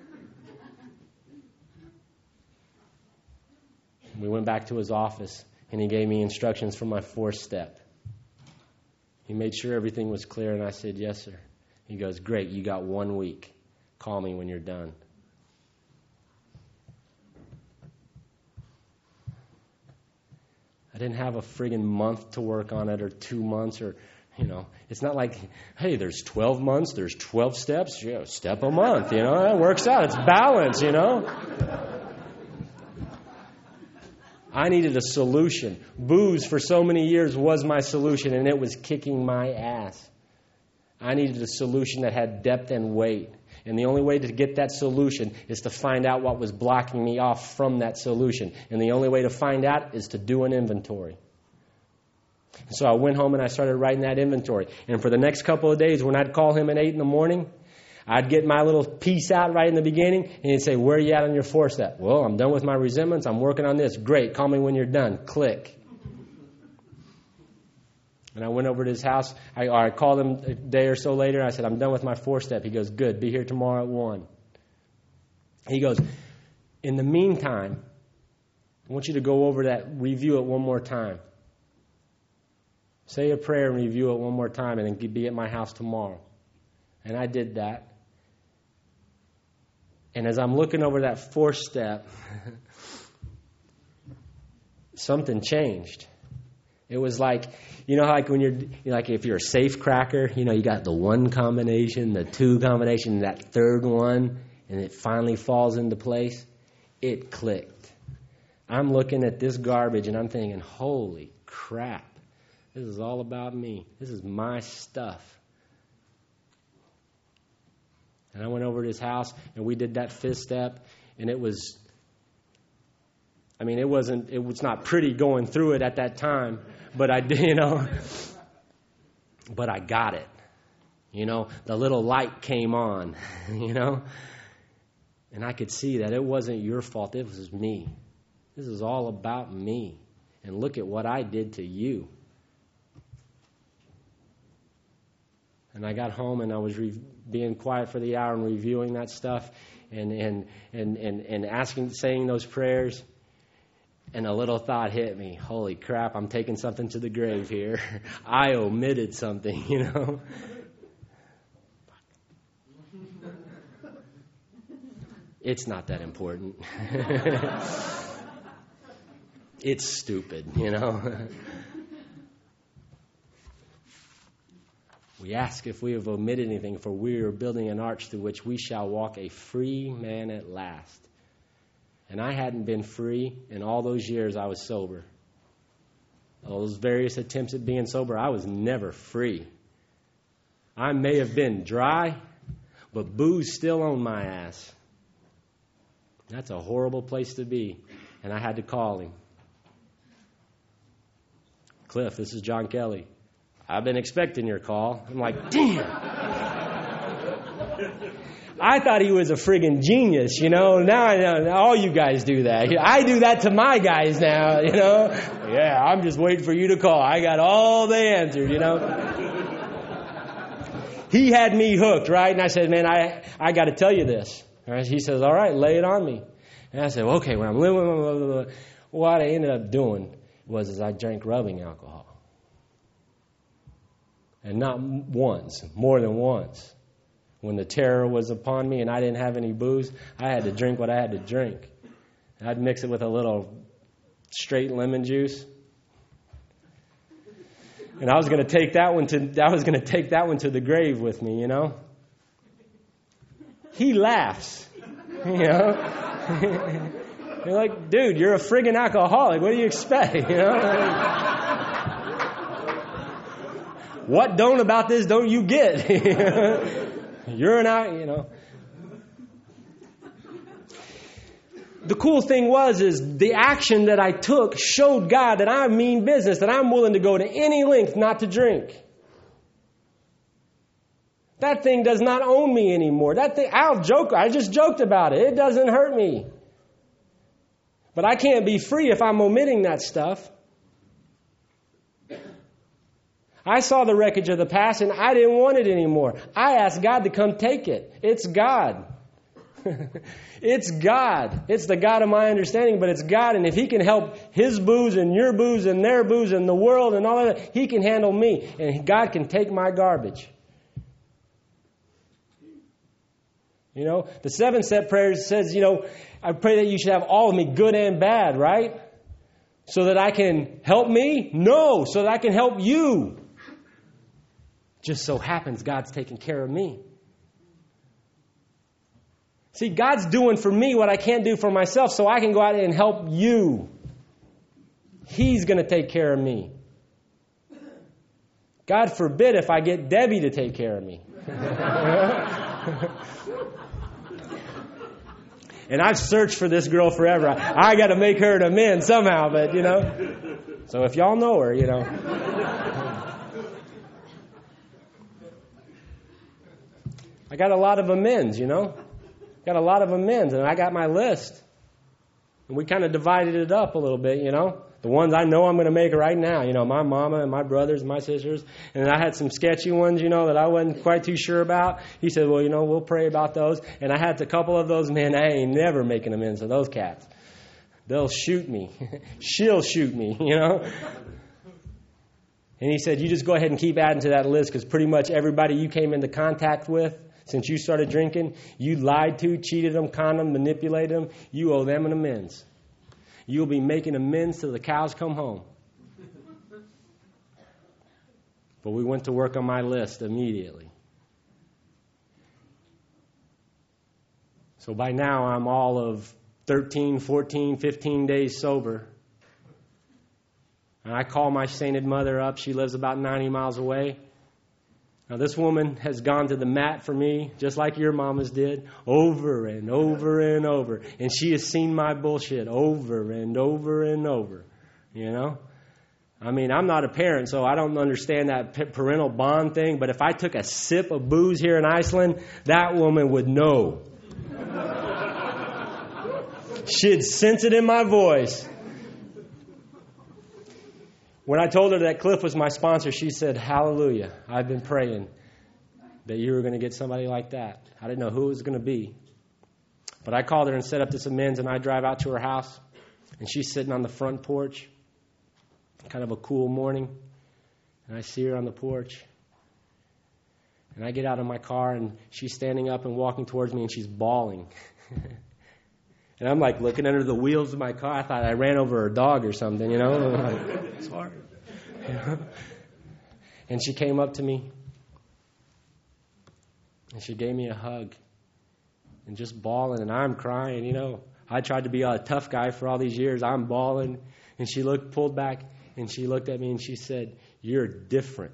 We went back to his office, and he gave me instructions for my fourth step. He made sure everything was clear, and I said, yes, sir. He goes, great, you got one week. Call me when you're done. I didn't have a friggin' month to work on it, or two months, or, you know, it's not like, hey, there's twelve months, there's twelve steps, yeah, step a month, you know, that works out. It's balance, you know. I needed a solution. Booze for so many years was my solution, and it was kicking my ass. I needed a solution that had depth and weight. And the only way to get that solution is to find out what was blocking me off from that solution. And the only way to find out is to do an inventory. So I went home and I started writing that inventory. And for the next couple of days, when I'd call him at eight in the morning, I'd get my little piece out right in the beginning, and he'd say, where are you at on your fourth step? Well, I'm done with my resentments. I'm working on this. Great. Call me when you're done. Click. And I went over to his house. I, or I called him a day or so later. I said, I'm done with my fourth step. He goes, good. Be here tomorrow at one. He goes, in the meantime, I want you to go over that, review it one more time. Say a prayer and review it one more time, and then be at my house tomorrow. And I did that. And as I'm looking over that fourth step, something changed. It was like, you know, like when you're, you know, like if you're a safe cracker, you know, you got the one combination, the two combination, that third one, and it finally falls into place. It clicked. I'm looking at this garbage and I'm thinking, holy crap, this is all about me. This is my stuff. And I went over to his house and we did that fifth step, and it was, I mean, it wasn't, it was not pretty going through it at that time, but I did, you know, but I got it. You know, the little light came on, you know, and I could see that it wasn't your fault. It was me. This is all about me. And look at what I did to you. And I got home and I was re- being quiet for the hour and reviewing that stuff and, and, and, and, and asking, saying those prayers. And a little thought hit me. Holy crap, I'm taking something to the grave here. I omitted something, you know. It's not that important. It's stupid, you know. We ask if we have omitted anything, for we are building an arch through which we shall walk a free man at last. And I hadn't been free in all those years I was sober. All those various attempts at being sober, I was never free. I may have been dry, but booze still on my ass. That's a horrible place to be. And I had to call him. Cliff, this is John Kelly. I've been expecting your call. I'm like, damn. I thought he was a friggin' genius, you know. Now I know all you guys do that. I do that to my guys now, you know. Yeah, I'm just waiting for you to call. I got all the answers, you know. He had me hooked, right? And I said, man, I, I got to tell you this. Right? He says, all right, lay it on me. And I said, well, okay, when I'm living, blah, blah, blah, blah. What I ended up doing was is I drank rubbing alcohol. And not once, more than once. When the terror was upon me and I didn't have any booze, I had to drink what I had to drink. I'd mix it with a little straight lemon juice. And I was going to take that one to I was going to take that one to the grave with me, you know. He laughs, you know. You're like, dude, you're a friggin' alcoholic. What do you expect, you know? What don't about this don't you get? You're an out, you know. The cool thing was is the action that I took showed God that I mean business, that I'm willing to go to any length not to drink. That thing does not own me anymore. That thing, I'll joke, I just joked about it. It doesn't hurt me. But I can't be free if I'm omitting that stuff. I saw the wreckage of the past and I didn't want it anymore. I asked God to come take it. It's God. It's God. It's the God of my understanding, but it's God. And if He can help His booze and your booze and their booze and the world and all of that, He can handle me. And God can take my garbage. You know, the seven-step prayer says, you know, I pray that you should have all of me, good and bad, right? So that I can help me? No, so that I can help you. Just so happens God's taking care of me. See, God's doing for me what I can't do for myself, so I can go out and help you. He's going to take care of me. God forbid if I get Debbie to take care of me. And I've searched for this girl forever. I, I got to make her an amends somehow, but, you know. So if y'all know her, you know. I got a lot of amends, you know. Got a lot of amends, and I got my list. And we kind of divided it up a little bit, you know. The ones I know I'm going to make right now, you know, my mama and my brothers and my sisters. And I had some sketchy ones, you know, that I wasn't quite too sure about. He said, well, you know, we'll pray about those. And I had a couple of those, man, I ain't never making amends to those cats. They'll shoot me. She'll shoot me, you know. And he said, you just go ahead and keep adding to that list, because pretty much everybody you came into contact with since you started drinking, you lied to, cheated them, conned them, manipulated them. You owe them an amends. You'll be making amends till the cows come home. But we went to work on my list immediately. So by now I'm all of thirteen, fourteen, fifteen days sober. And I call my sainted mother up. She lives about ninety miles away. Now, this woman has gone to the mat for me, just like your mamas did, over and over and over. And she has seen my bullshit over and over and over, you know. I mean, I'm not a parent, so I don't understand that parental bond thing. But if I took a sip of booze here in Iceland, that woman would know. She'd sense it in my voice. When I told her that Cliff was my sponsor, she said, hallelujah, I've been praying that you were going to get somebody like that. I didn't know who it was going to be. But I called her and set up this amends, and I drive out to her house, and she's sitting on the front porch, kind of a cool morning, and I see her on the porch. And I get out of my car, and she's standing up and walking towards me, and she's bawling. And I'm like looking under the wheels of my car. I thought I ran over a dog or something, you know. Like, sorry. You know? And she came up to me. And she gave me a hug. And just bawling. And I'm crying, you know. I tried to be a tough guy for all these years. I'm bawling. And she looked, pulled back. And she looked at me and she said, you're different.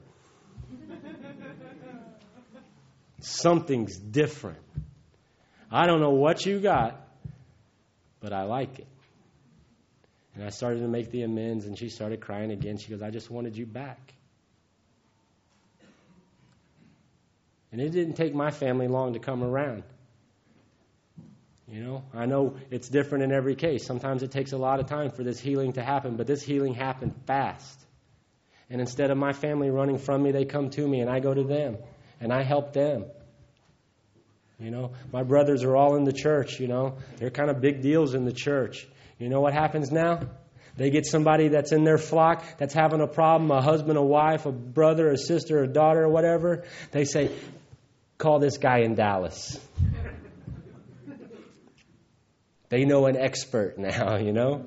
Something's different. I don't know what you got, but I like it. And I started to make the amends, and she started crying again. She goes, I just wanted you back. And it didn't take my family long to come around. You know, I know it's different in every case. Sometimes it takes a lot of time for this healing to happen, but this healing happened fast. And instead of my family running from me, they come to me and I go to them and I help them. You know, my brothers are all in the church, you know. They're kind of big deals in the church. You know what happens now? They get somebody that's in their flock that's having a problem, a husband, a wife, a brother, a sister, a daughter, or whatever. They say, call this guy in Dallas. They know an expert now, you know.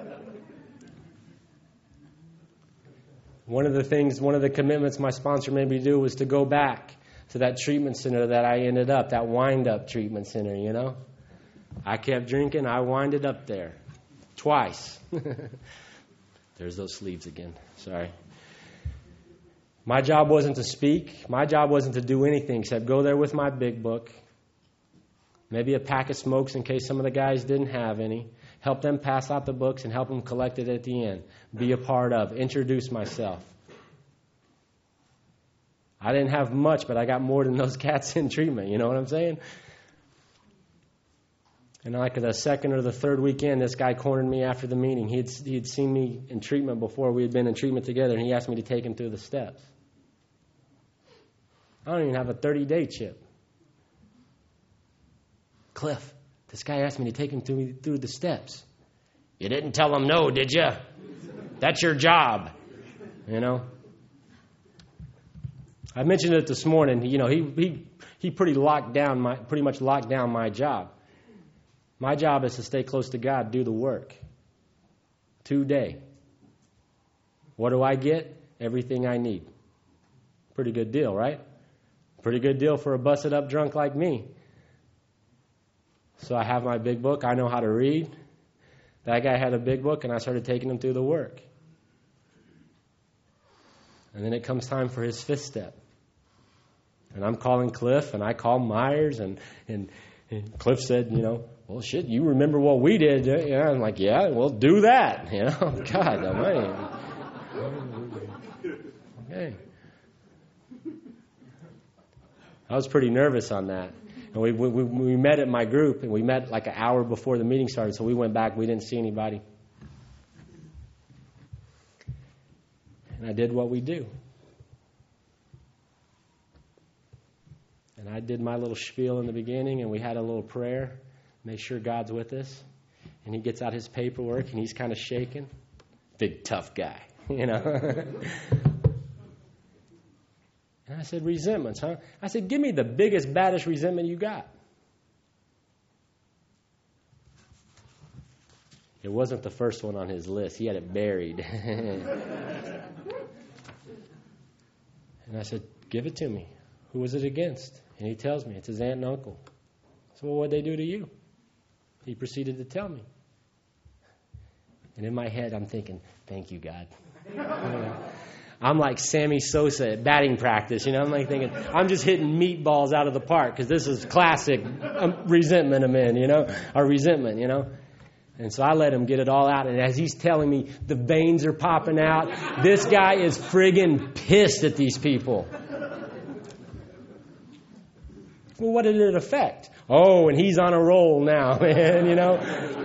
One of the things, one of the commitments my sponsor made me do was to go back to that treatment center that I ended up, that wind-up treatment center, you know. I kept drinking. I winded up there twice. There's those sleeves again. Sorry. My job wasn't to speak. My job wasn't to do anything except go there with my big book, maybe a pack of smokes in case some of the guys didn't have any, help them pass out the books and help them collect it at the end, be a part of, introduce myself. I didn't have much, but I got more than those cats in treatment. You know what I'm saying? And like the second or the third weekend, this guy cornered me after the meeting. He'd, he'd seen me in treatment before. We had been in treatment together, and he asked me to take him through the steps. I don't even have a thirty-day chip. Cliff, this guy asked me to take him through, through the steps. You didn't tell him no, did you? That's your job. You know? I mentioned it this morning. You know, he he he pretty locked down my pretty much locked down my job. My job is to stay close to God, do the work. Today. What do I get? Everything I need. Pretty good deal, right? Pretty good deal for a busted up drunk like me. So I have my big book. I know how to read. That guy had a big book, and I started taking him through the work. And then it comes time for his fifth step. And I'm calling Cliff, and I call Myers, and, and, and Cliff said, you know, well, shit, you remember what we did. Yeah, I'm like, yeah, well, do that. You know, God almighty. Okay. I was pretty nervous on that. And we, we we met at my group, and we met like an hour before the meeting started, so we went back. We didn't see anybody. And I did what we do. And I did my little spiel in the beginning, and we had a little prayer, make sure God's with us. And he gets out his paperwork, and he's kind of shaking. Big, tough guy, you know. And I said, resentments, huh? I said, give me the biggest, baddest resentment you got. It wasn't the first one on his list. He had it buried. And I said, give it to me. Who was it against? And he tells me, it's his aunt and uncle. So well, what'd they do to you? He proceeded to tell me. And in my head, I'm thinking, thank you, God. I'm like Sammy Sosa at batting practice, you know. I'm like thinking, I'm just hitting meatballs out of the park because this is classic um, resentment I'm in, you know, or resentment, you know. And so I let him get it all out. And as he's telling me, the veins are popping out. This guy is friggin' pissed at these people. Well, what did it affect? Oh, and he's on a roll now, man, you know.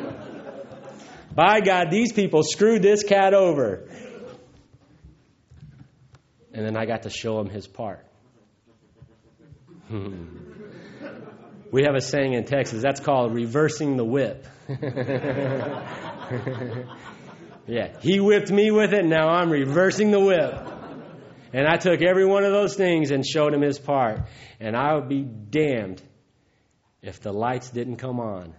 By God, these people screwed this cat over. And then I got to show him his part. We have a saying in Texas, that's called reversing the whip. Yeah, he whipped me with it, now I'm reversing the whip. And I took every one of those things and showed him his part. And I would be damned if the lights didn't come on.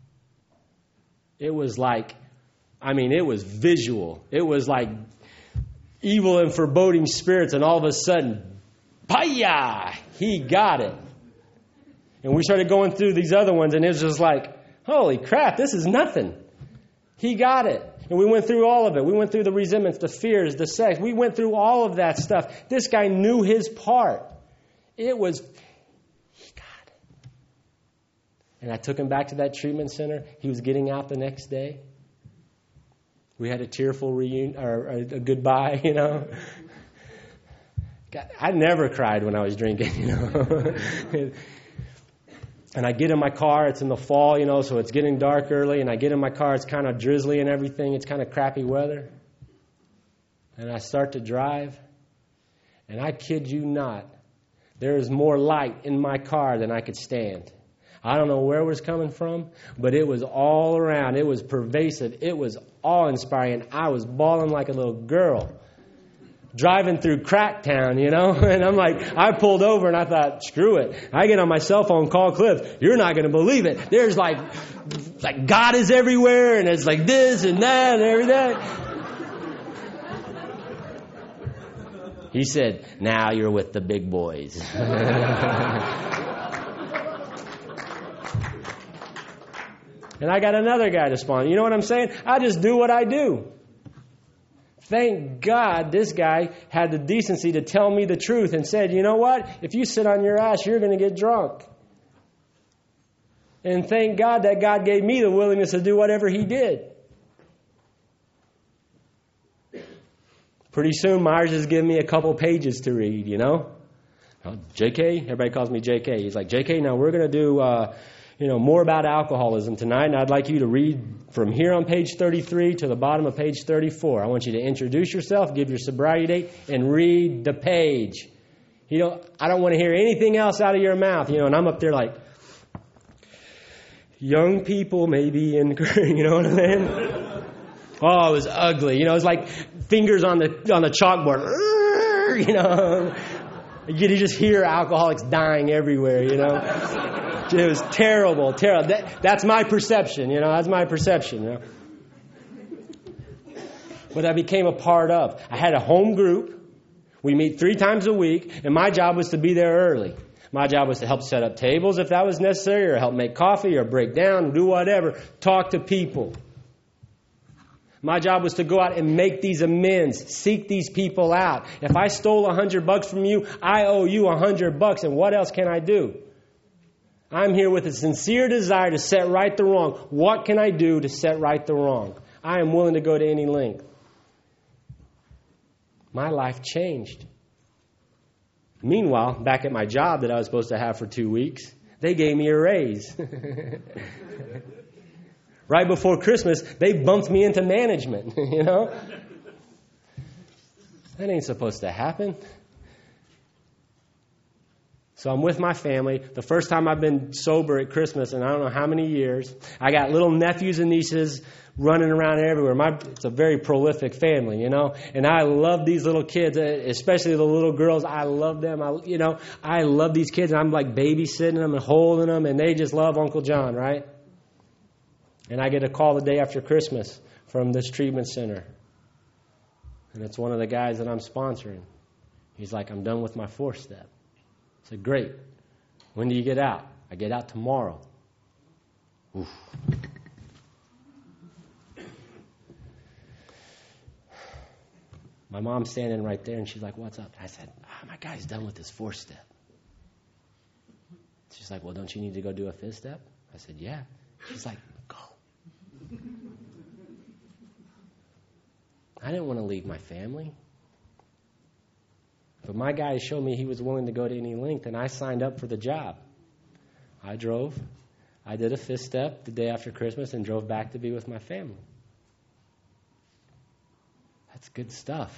It was like, I mean, it was visual. It was like evil and foreboding spirits, and all of a sudden, paya, he got it. And we started going through these other ones, and it was just like, holy crap, this is nothing. He got it. And we went through all of it. We went through the resentments, the fears, the sex. We went through all of that stuff. This guy knew his part. It was, he got it. And I took him back to that treatment center. He was getting out the next day. We had a tearful reunion, or a goodbye, you know. God, I never cried when I was drinking, you know. And I get in my car, it's in the fall, you know, so it's getting dark early, and I get in my car, it's kind of drizzly and everything, it's kind of crappy weather. And I start to drive, and I kid you not, there is more light in my car than I could stand. I don't know where it was coming from, but it was all around. It was pervasive. It was awe-inspiring. I was bawling like a little girl. Driving through Cracktown, you know, and I'm like, I pulled over and I thought, screw it. I get on my cell phone, call Cliff. You're not going to believe it. There's like, like God is everywhere, and it's like this and that and everything. He said, now you're with the big boys. And I got another guy to spawn. You know what I'm saying? I just do what I do. Thank God this guy had the decency to tell me the truth and said, you know what? If you sit on your ass, you're going to get drunk. And thank God that God gave me the willingness to do whatever He did. Pretty soon, Myers is giving me a couple pages to read, you know. Oh, J K, everybody calls me J K. He's like, J K, now we're going to do... Uh, You know, more about alcoholism tonight, and I'd like you to read from here on page thirty-three to the bottom of page thirty-four. I want you to introduce yourself, give your sobriety date, and read the page. You know, I don't want to hear anything else out of your mouth, you know, and I'm up there like, young people may be in, you know what I mean? Oh, it was ugly. You know, it was like fingers on the on the chalkboard. You know, you could just hear alcoholics dying everywhere, you know. It was terrible, terrible. That, that's my perception, you know. That's my perception, you know. But I became a part of. I had a home group. We meet three times a week, and my job was to be there early. My job was to help set up tables if that was necessary, or help make coffee, or break down, do whatever. Talk to people. My job was to go out and make these amends, seek these people out. If I stole a hundred bucks from you, I owe you a hundred bucks, and what else can I do? I'm here with a sincere desire to set right the wrong. What can I do to set right the wrong? I am willing to go to any length. My life changed. Meanwhile, back at my job that I was supposed to have for two weeks, they gave me a raise. Right before Christmas, they bumped me into management, you know? That ain't supposed to happen. So I'm with my family. The first time I've been sober at Christmas in I don't know how many years. I got little nephews and nieces running around everywhere. My, it's a very prolific family, you know. And I love these little kids, especially the little girls. I love them. I, you know, I love these kids. And I'm like babysitting them and holding them, and they just love Uncle John, right? And I get a call the day after Christmas from this treatment center. And it's one of the guys that I'm sponsoring. He's like, I'm done with my four-step. I said, great. When do you get out? I get out tomorrow. Oof. My mom's standing right there, and she's like, what's up? I said, oh, my guy's done with his four-step. She's like, well, don't you need to go do a fifth step? I said, yeah. She's like, go. I didn't want to leave my family. But my guy showed me he was willing to go to any length, and I signed up for the job. I drove. I did a fifth step the day after Christmas and drove back to be with my family. That's good stuff.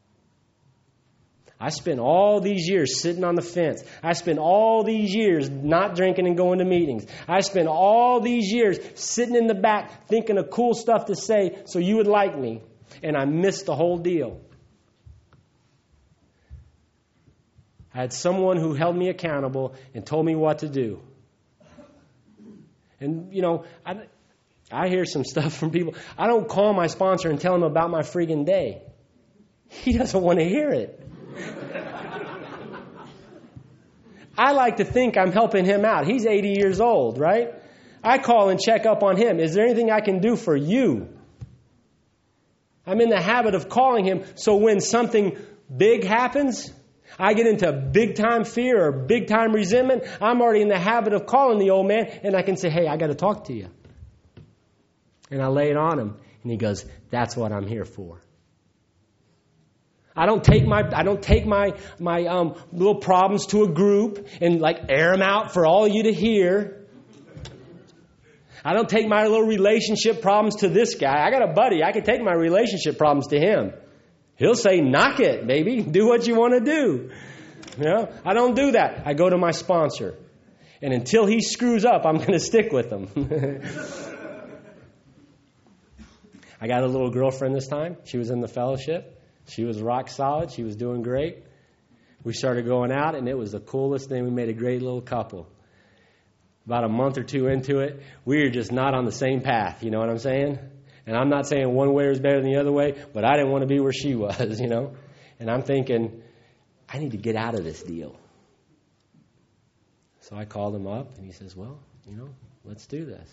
I spent all these years sitting on the fence. I spent all these years not drinking and going to meetings. I spent all these years sitting in the back thinking of cool stuff to say so you would like me, and I missed the whole deal. I had someone who held me accountable and told me what to do. And, you know, I, I hear some stuff from people. I don't call my sponsor and tell him about my friggin' day. He doesn't want to hear it. I like to think I'm helping him out. He's eighty years old, right? I call and check up on him. Is there anything I can do for you? I'm in the habit of calling him so when something big happens, I get into big-time fear or big-time resentment, I'm already in the habit of calling the old man, and I can say, hey, I got to talk to you. And I lay it on him, and he goes, that's what I'm here for. I don't take my I don't take my my um, little problems to a group and like air them out for all you to hear. I don't take my little relationship problems to this guy. I got a buddy. I can take my relationship problems to him. He'll say, "Knock it, baby. Do what you want to do." You know, I don't do that. I go to my sponsor, and until he screws up, I'm going to stick with him. I got a little girlfriend this time. She was in the fellowship. She was rock solid. She was doing great. We started going out, and it was the coolest thing. We made a great little couple. About a month or two into it, we were just not on the same path. You know what I'm saying? And I'm not saying one way is better than the other way, but I didn't want to be where she was, you know. And I'm thinking, I need to get out of this deal. So I called him up, and he says, well, you know, let's do this.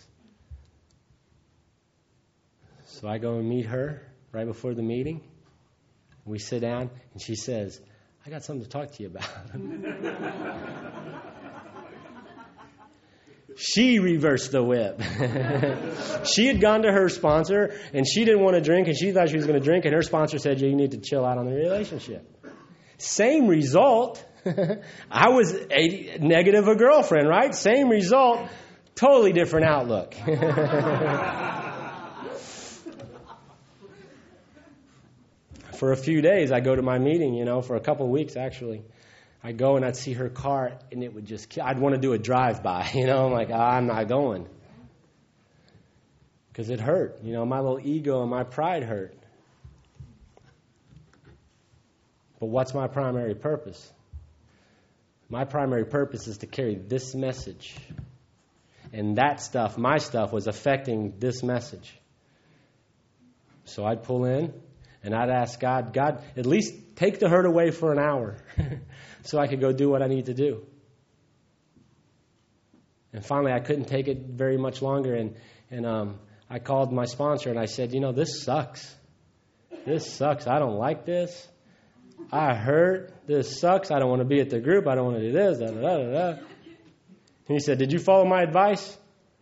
So I go and meet her right before the meeting. We sit down, and she says, I got something to talk to you about. She reversed the whip. She had gone to her sponsor, and she didn't want to drink, and she thought she was going to drink, and her sponsor said, yeah, you need to chill out on the relationship. Same result. I was a negative a girlfriend, right? Same result, totally different outlook. For a few days, I go to my meeting, you know, for a couple of weeks, actually. I go and I'd see her car, and it would just kill. I'd want to do a drive-by, you know. I'm like, oh, I'm not going. Because it hurt. You know, my little ego and my pride hurt. But what's my primary purpose? My primary purpose is to carry this message. And that stuff, my stuff, was affecting this message. So I'd pull in. And I'd ask God, God, at least take the hurt away for an hour so I could go do what I need to do. And finally, I couldn't take it very much longer. And, and um, I called my sponsor and I said, you know, this sucks. This sucks. I don't like this. I hurt. This sucks. I don't want to be at the group. I don't want to do this. Da, da, da, da, da. And he said, did you follow my advice?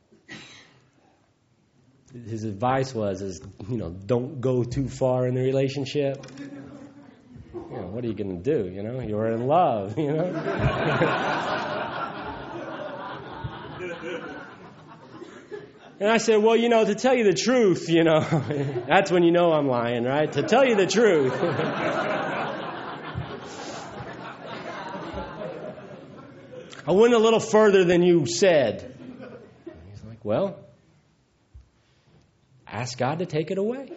His advice was, is, you know, don't go too far in the relationship. You know, what are you going to do? You know, you're in love, you know. And I said, well, you know, to tell you the truth, you know, that's when you know I'm lying, right? To tell you the truth. I went a little further than you said. He's like, well, ask God to take it away.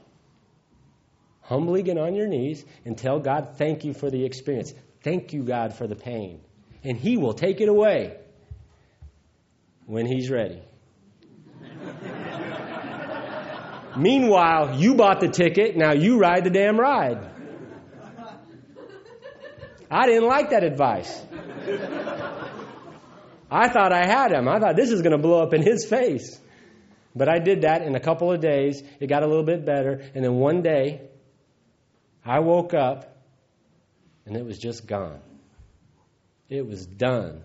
Humbly get on your knees and tell God, thank you for the experience. Thank you, God, for the pain. And He will take it away when He's ready. Meanwhile, you bought the ticket. Now you ride the damn ride. I didn't like that advice. I thought I had him. I thought this is going to blow up in his face. But I did that in a couple of days. It got a little bit better. And then one day, I woke up, and it was just gone. It was done.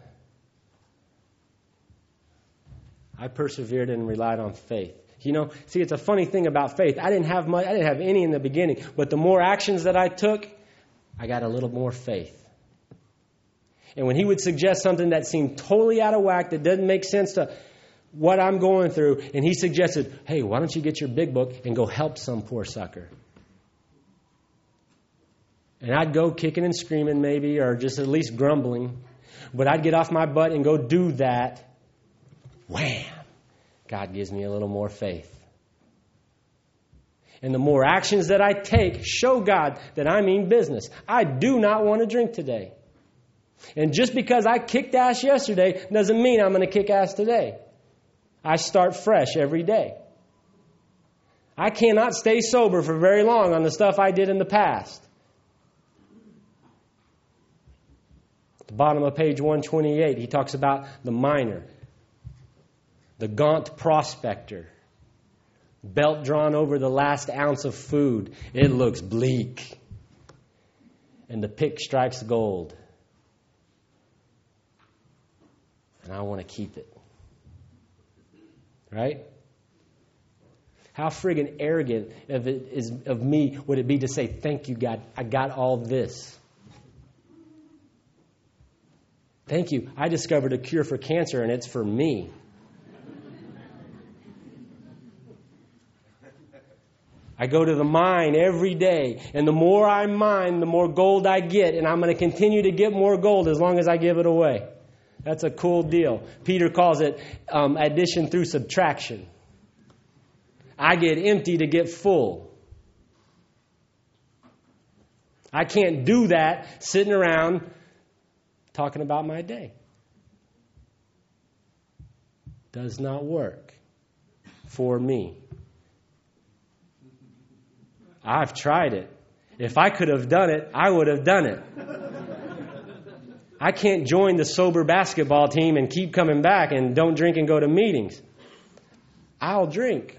I persevered and relied on faith. You know, see, it's a funny thing about faith. I didn't have much. I didn't have any in the beginning. But the more actions that I took, I got a little more faith. And when he would suggest something that seemed totally out of whack, that doesn't make sense to what I'm going through, and he suggested, hey, why don't you get your big book and go help some poor sucker? And I'd go kicking and screaming maybe, or just at least grumbling. But I'd get off my butt and go do that. Wham! God gives me a little more faith. And the more actions that I take show God that I mean business. I do not want to drink today. And just because I kicked ass yesterday doesn't mean I'm going to kick ass today. I start fresh every day. I cannot stay sober for very long on the stuff I did in the past. At the bottom of page one twenty-eight, he talks about the miner, the gaunt prospector, belt drawn over the last ounce of food. It looks bleak. And the pick strikes gold. And I want to keep it. Right? How friggin' arrogant of, it is, of me would it be to say, thank you, God, I got all this. Thank you, I discovered a cure for cancer and it's for me. I go to the mine every day, and the more I mine, the more gold I get, and I'm going to continue to get more gold as long as I give it away. That's a cool deal. Peter calls it um, addition through subtraction. I get empty to get full. I can't do that sitting around talking about my day. Does not work for me. I've tried it. If I could have done it, I would have done it. I can't join the sober basketball team and keep coming back and don't drink and go to meetings. I'll drink.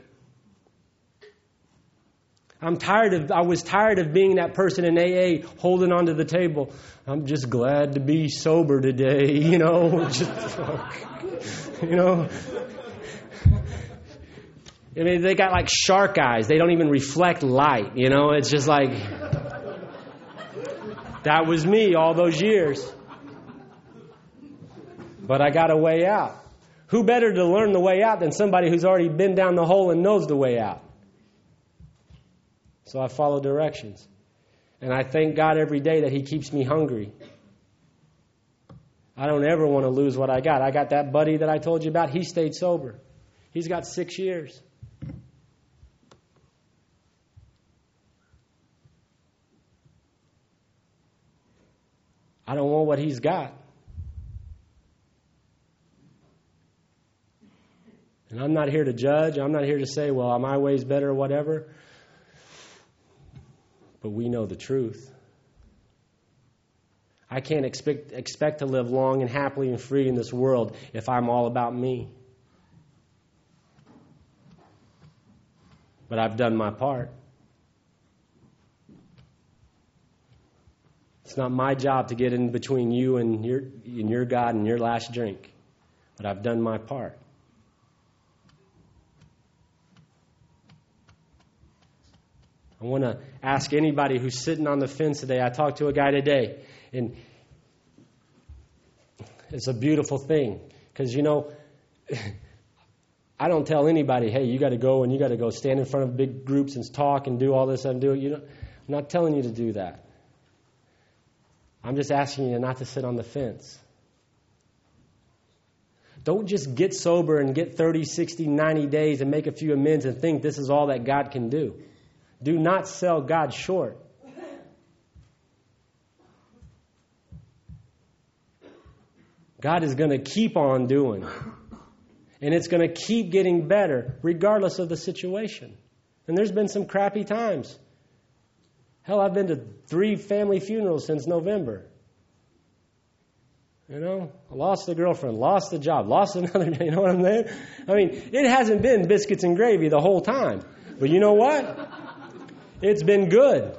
I'm tired of, I was tired of being that person in A A holding onto the table. I'm just glad to be sober today, you know. Just, you know. I mean, they got like shark eyes. They don't even reflect light, you know. It's just like, that was me all those years. But I got a way out. Who better to learn the way out than somebody who's already been down the hole and knows the way out? So I follow directions. And I thank God every day that He keeps me hungry. I don't ever want to lose what I got. I got that buddy that I told you about. He stayed sober. He's got six years. I don't want what he's got. And I'm not here to judge. I'm not here to say, well, my way's better or whatever. But we know the truth. I can't expect expect to live long and happily and free in this world if I'm all about me. But I've done my part. It's not my job to get in between you and your and your God and your last drink. But I've done my part. I want to ask anybody who's sitting on the fence today. I talked to a guy today, and it's a beautiful thing. Because, you know, I don't tell anybody, hey, you got to go and you got to go stand in front of big groups and talk and do all this and do it. You know, I'm not telling you to do that. I'm just asking you not to sit on the fence. Don't just get sober and get thirty, sixty, ninety days and make a few amends and think this is all that God can do. Do not sell God short. God is going to keep on doing. And it's going to keep getting better regardless of the situation. And there's been some crappy times. Hell, I've been to three family funerals since November. You know, I lost a girlfriend, lost a job, lost another, you know what I'm saying? I mean, it hasn't been biscuits and gravy the whole time. But you know what? It's been good.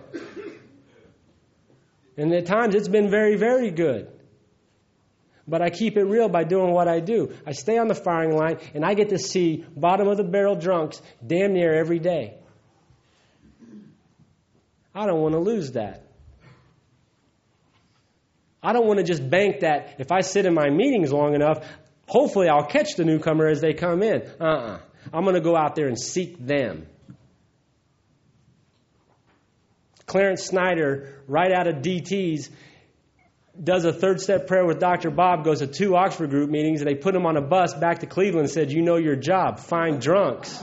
And at times it's been very, very good. But I keep it real by doing what I do. I stay on the firing line, and I get to see bottom of the barrel drunks damn near every day. I don't want to lose that. I don't want to just bank that if I sit in my meetings long enough, hopefully I'll catch the newcomer as they come in. Uh-uh. I'm going to go out there and seek them. Clarence Snyder, right out of D T's, does a third step prayer with Doctor Bob, goes to two Oxford group meetings, and they put him on a bus back to Cleveland and said, you know your job, find drunks.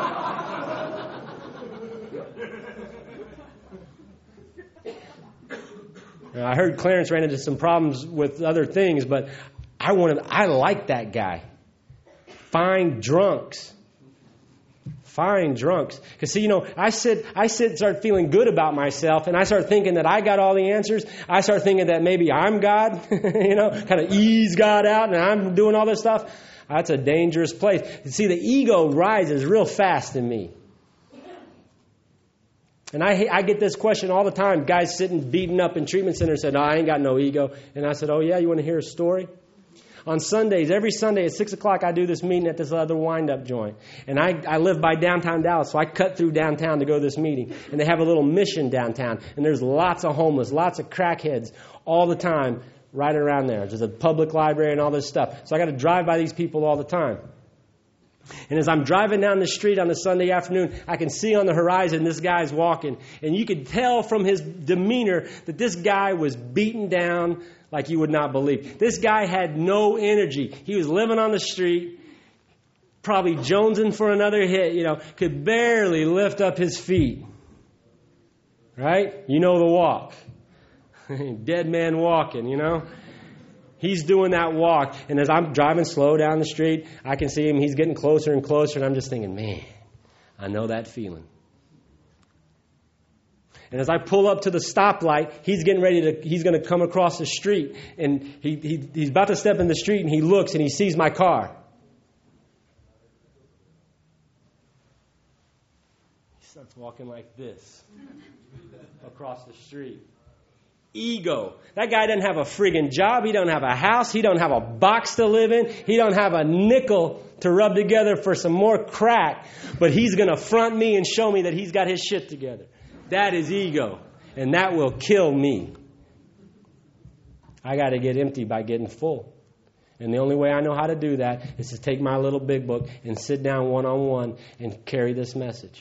I heard Clarence ran into some problems with other things, but I wanted, I like that guy. Find drunks. Find drunks. Because, see, you know, I sit, I sit and start feeling good about myself, and I start thinking that I got all the answers. I start thinking that maybe I'm God, you know, kind of ease God out, and I'm doing all this stuff. That's a dangerous place. See, the ego rises real fast in me. And I I get this question all the time. Guys sitting beaten up in treatment centers said, no, I ain't got no ego. And I said, oh, yeah, you want to hear a story? On Sundays, every Sunday at six o'clock, I do this meeting at this other wind-up joint. And I, I live by downtown Dallas, so I cut through downtown to go to this meeting. And they have a little mission downtown. And there's lots of homeless, lots of crackheads all the time right around there. There's a public library and all this stuff. So I got to drive by these people all the time. And as I'm driving down the street on a Sunday afternoon, I can see on the horizon this guy's walking. And you could tell from his demeanor that this guy was beaten down like you would not believe. This guy had no energy. He was living on the street, probably jonesing for another hit, you know, could barely lift up his feet. Right? You know the walk. Dead man walking, you know. He's doing that walk, and as I'm driving slow down the street, I can see him. He's getting closer and closer, and I'm just thinking, man, I know that feeling. And as I pull up to the stoplight, he's getting ready to, he's going to come across the street, and he, he he's about to step in the street, and he looks, and he sees my car. He starts walking like this across the street. Ego. That guy doesn't have a friggin' job. He don't have a house. He don't have a box to live in. He don't have a nickel to rub together for some more crack. But he's going to front me and show me that he's got his shit together. That is ego. And that will kill me. I got to get empty by getting full. And the only way I know how to do that is to take my little big book and sit down one-on-one and carry this message.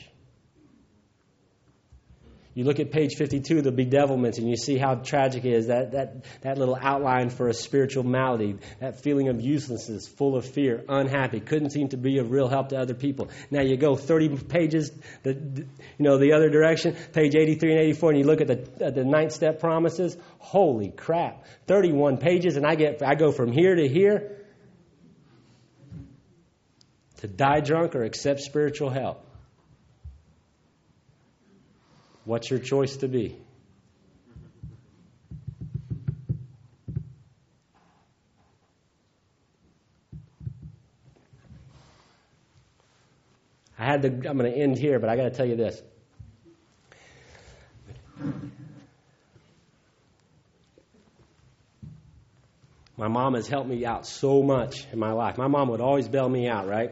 You look at page fifty-two, the bedevilments, and you see how tragic it is, that, that, that little outline for a spiritual malady, that feeling of uselessness, full of fear, unhappy, couldn't seem to be of real help to other people. Now you go thirty pages, the, you know, the other direction, page eighty-three and eighty-four, and you look at the, at the ninth step promises. Holy crap. thirty-one pages, and I get I go from here to here to die drunk or accept spiritual help. What's your choice to be? I had to, I'm going to end here, but I got to tell you this. My mom has helped me out so much in my life. My mom would always bail me out, right?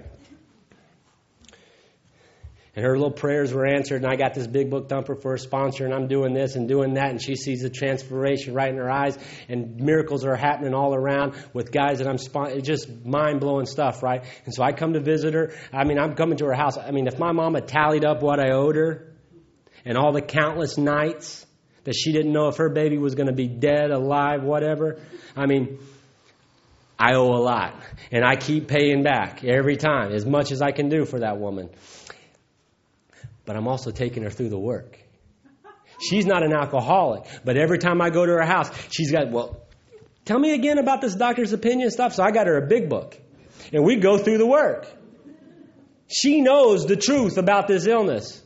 And her little prayers were answered, and I got this big book thumper for a sponsor, and I'm doing this and doing that, and she sees the transformation right in her eyes, and miracles are happening all around with guys that I'm sponsoring. It's just mind-blowing stuff, right? And so I come to visit her. I mean, I'm coming to her house. I mean, if my mama tallied up what I owed her and all the countless nights that she didn't know if her baby was going to be dead, alive, whatever, I mean, I owe a lot. And I keep paying back every time, as much as I can do for that woman. But I'm also taking her through the work. She's not an alcoholic, but every time I go to her house, she's got, well, tell me again about this doctor's opinion stuff. So I got her a big book, and we go through the work. She knows the truth about this illness.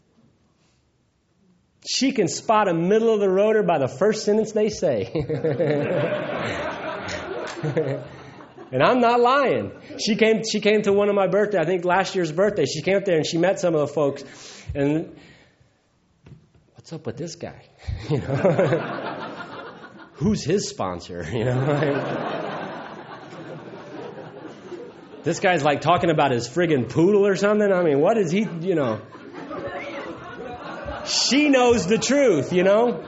She can spot a middle of the roader by the first sentence they say. And I'm not lying. She came She came to one of my birthday, I think last year's birthday. She came up there and she met some of the folks. And what's up with this guy? You know, who's his sponsor? You know, this guy's like talking about his friggin' poodle or something. I mean, what is he? You know, she knows the truth. You know.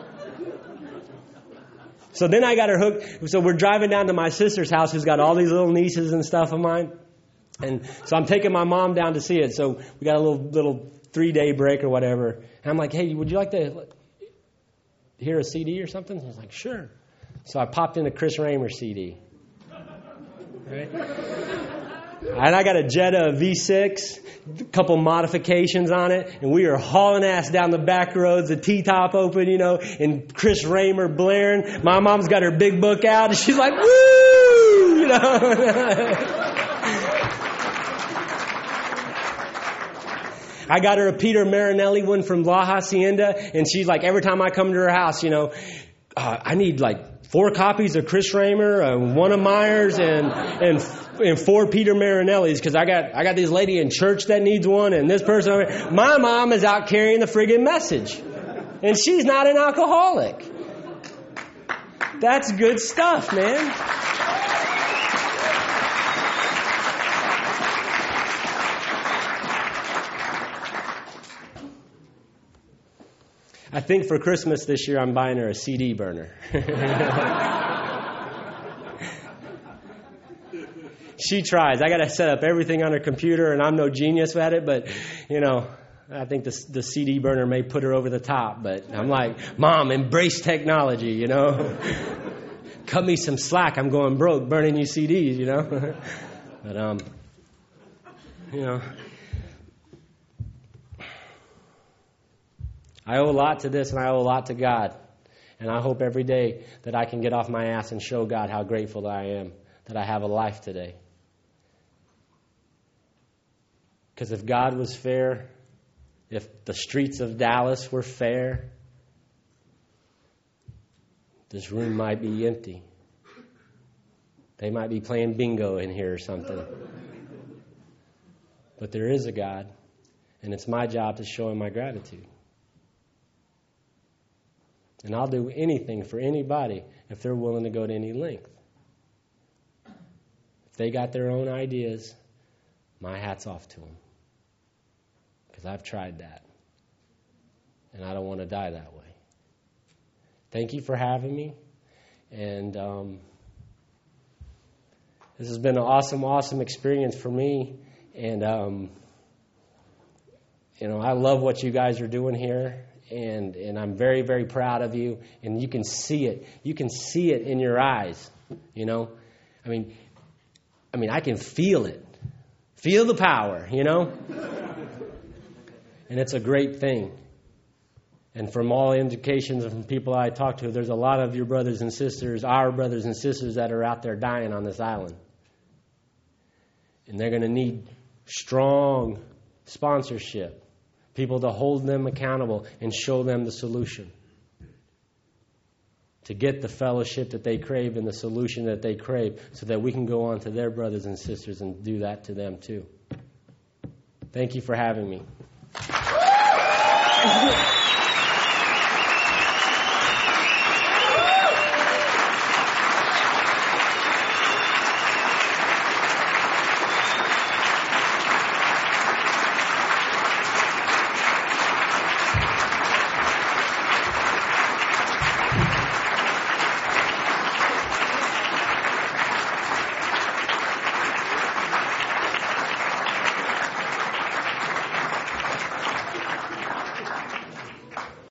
So then I got her hooked. So we're driving down to my sister's house, who's got all these little nieces and stuff of mine. And so I'm taking my mom down to see it. So we got a little little three-day break or whatever. And I'm like, hey, would you like to hear a C D or something? He's like, sure. So I popped in a Chris Raymer C D. Right? And I got a Jetta V six, a couple modifications on it, and we are hauling ass down the back roads, the T-top open, you know, and Chris Raymer blaring. My mom's got her big book out, and she's like, woo! You know. I got her a Peter Marinelli one from La Hacienda, and she's like, every time I come to her house, you know, uh, I need like four copies of Chris Raymer, uh, one of Myers, and and and four Peter Marinellis, because I got I got this lady in church that needs one, and this person. My mom is out carrying the friggin' message, and she's not an alcoholic. That's good stuff, man. I think for Christmas this year, I'm buying her a C D burner. She tries. I got to set up everything on her computer, and I'm no genius at it, but, you know, I think the, the C D burner may put her over the top, but I'm like, Mom, embrace technology, you know. Cut me some slack. I'm going broke burning you C Ds, you know. But, um, you know, I owe a lot to this, and I owe a lot to God. And I hope every day that I can get off my ass and show God how grateful I am that I have a life today. Because if God was fair, if the streets of Dallas were fair, this room might be empty. They might be playing bingo in here or something. But there is a God, and it's my job to show him my gratitude. And I'll do anything for anybody if they're willing to go to any length. If they got their own ideas, my hat's off to them. Because I've tried that. And I don't want to die that way. Thank you for having me. And um, this has been an awesome, awesome experience for me. And, um, you know, I love what you guys are doing here. And, and I'm very, very proud of you. And you can see it. You can see it in your eyes. You know, I mean, I mean, I can feel it. Feel the power, you know? And it's a great thing. And from all indications from people I talk to, there's a lot of your brothers and sisters, our brothers and sisters that are out there dying on this island. And they're going to need strong sponsorship, people to hold them accountable and show them the solution. To get the fellowship that they crave and the solution that they crave so that we can go on to their brothers and sisters and do that to them too. Thank you for having me.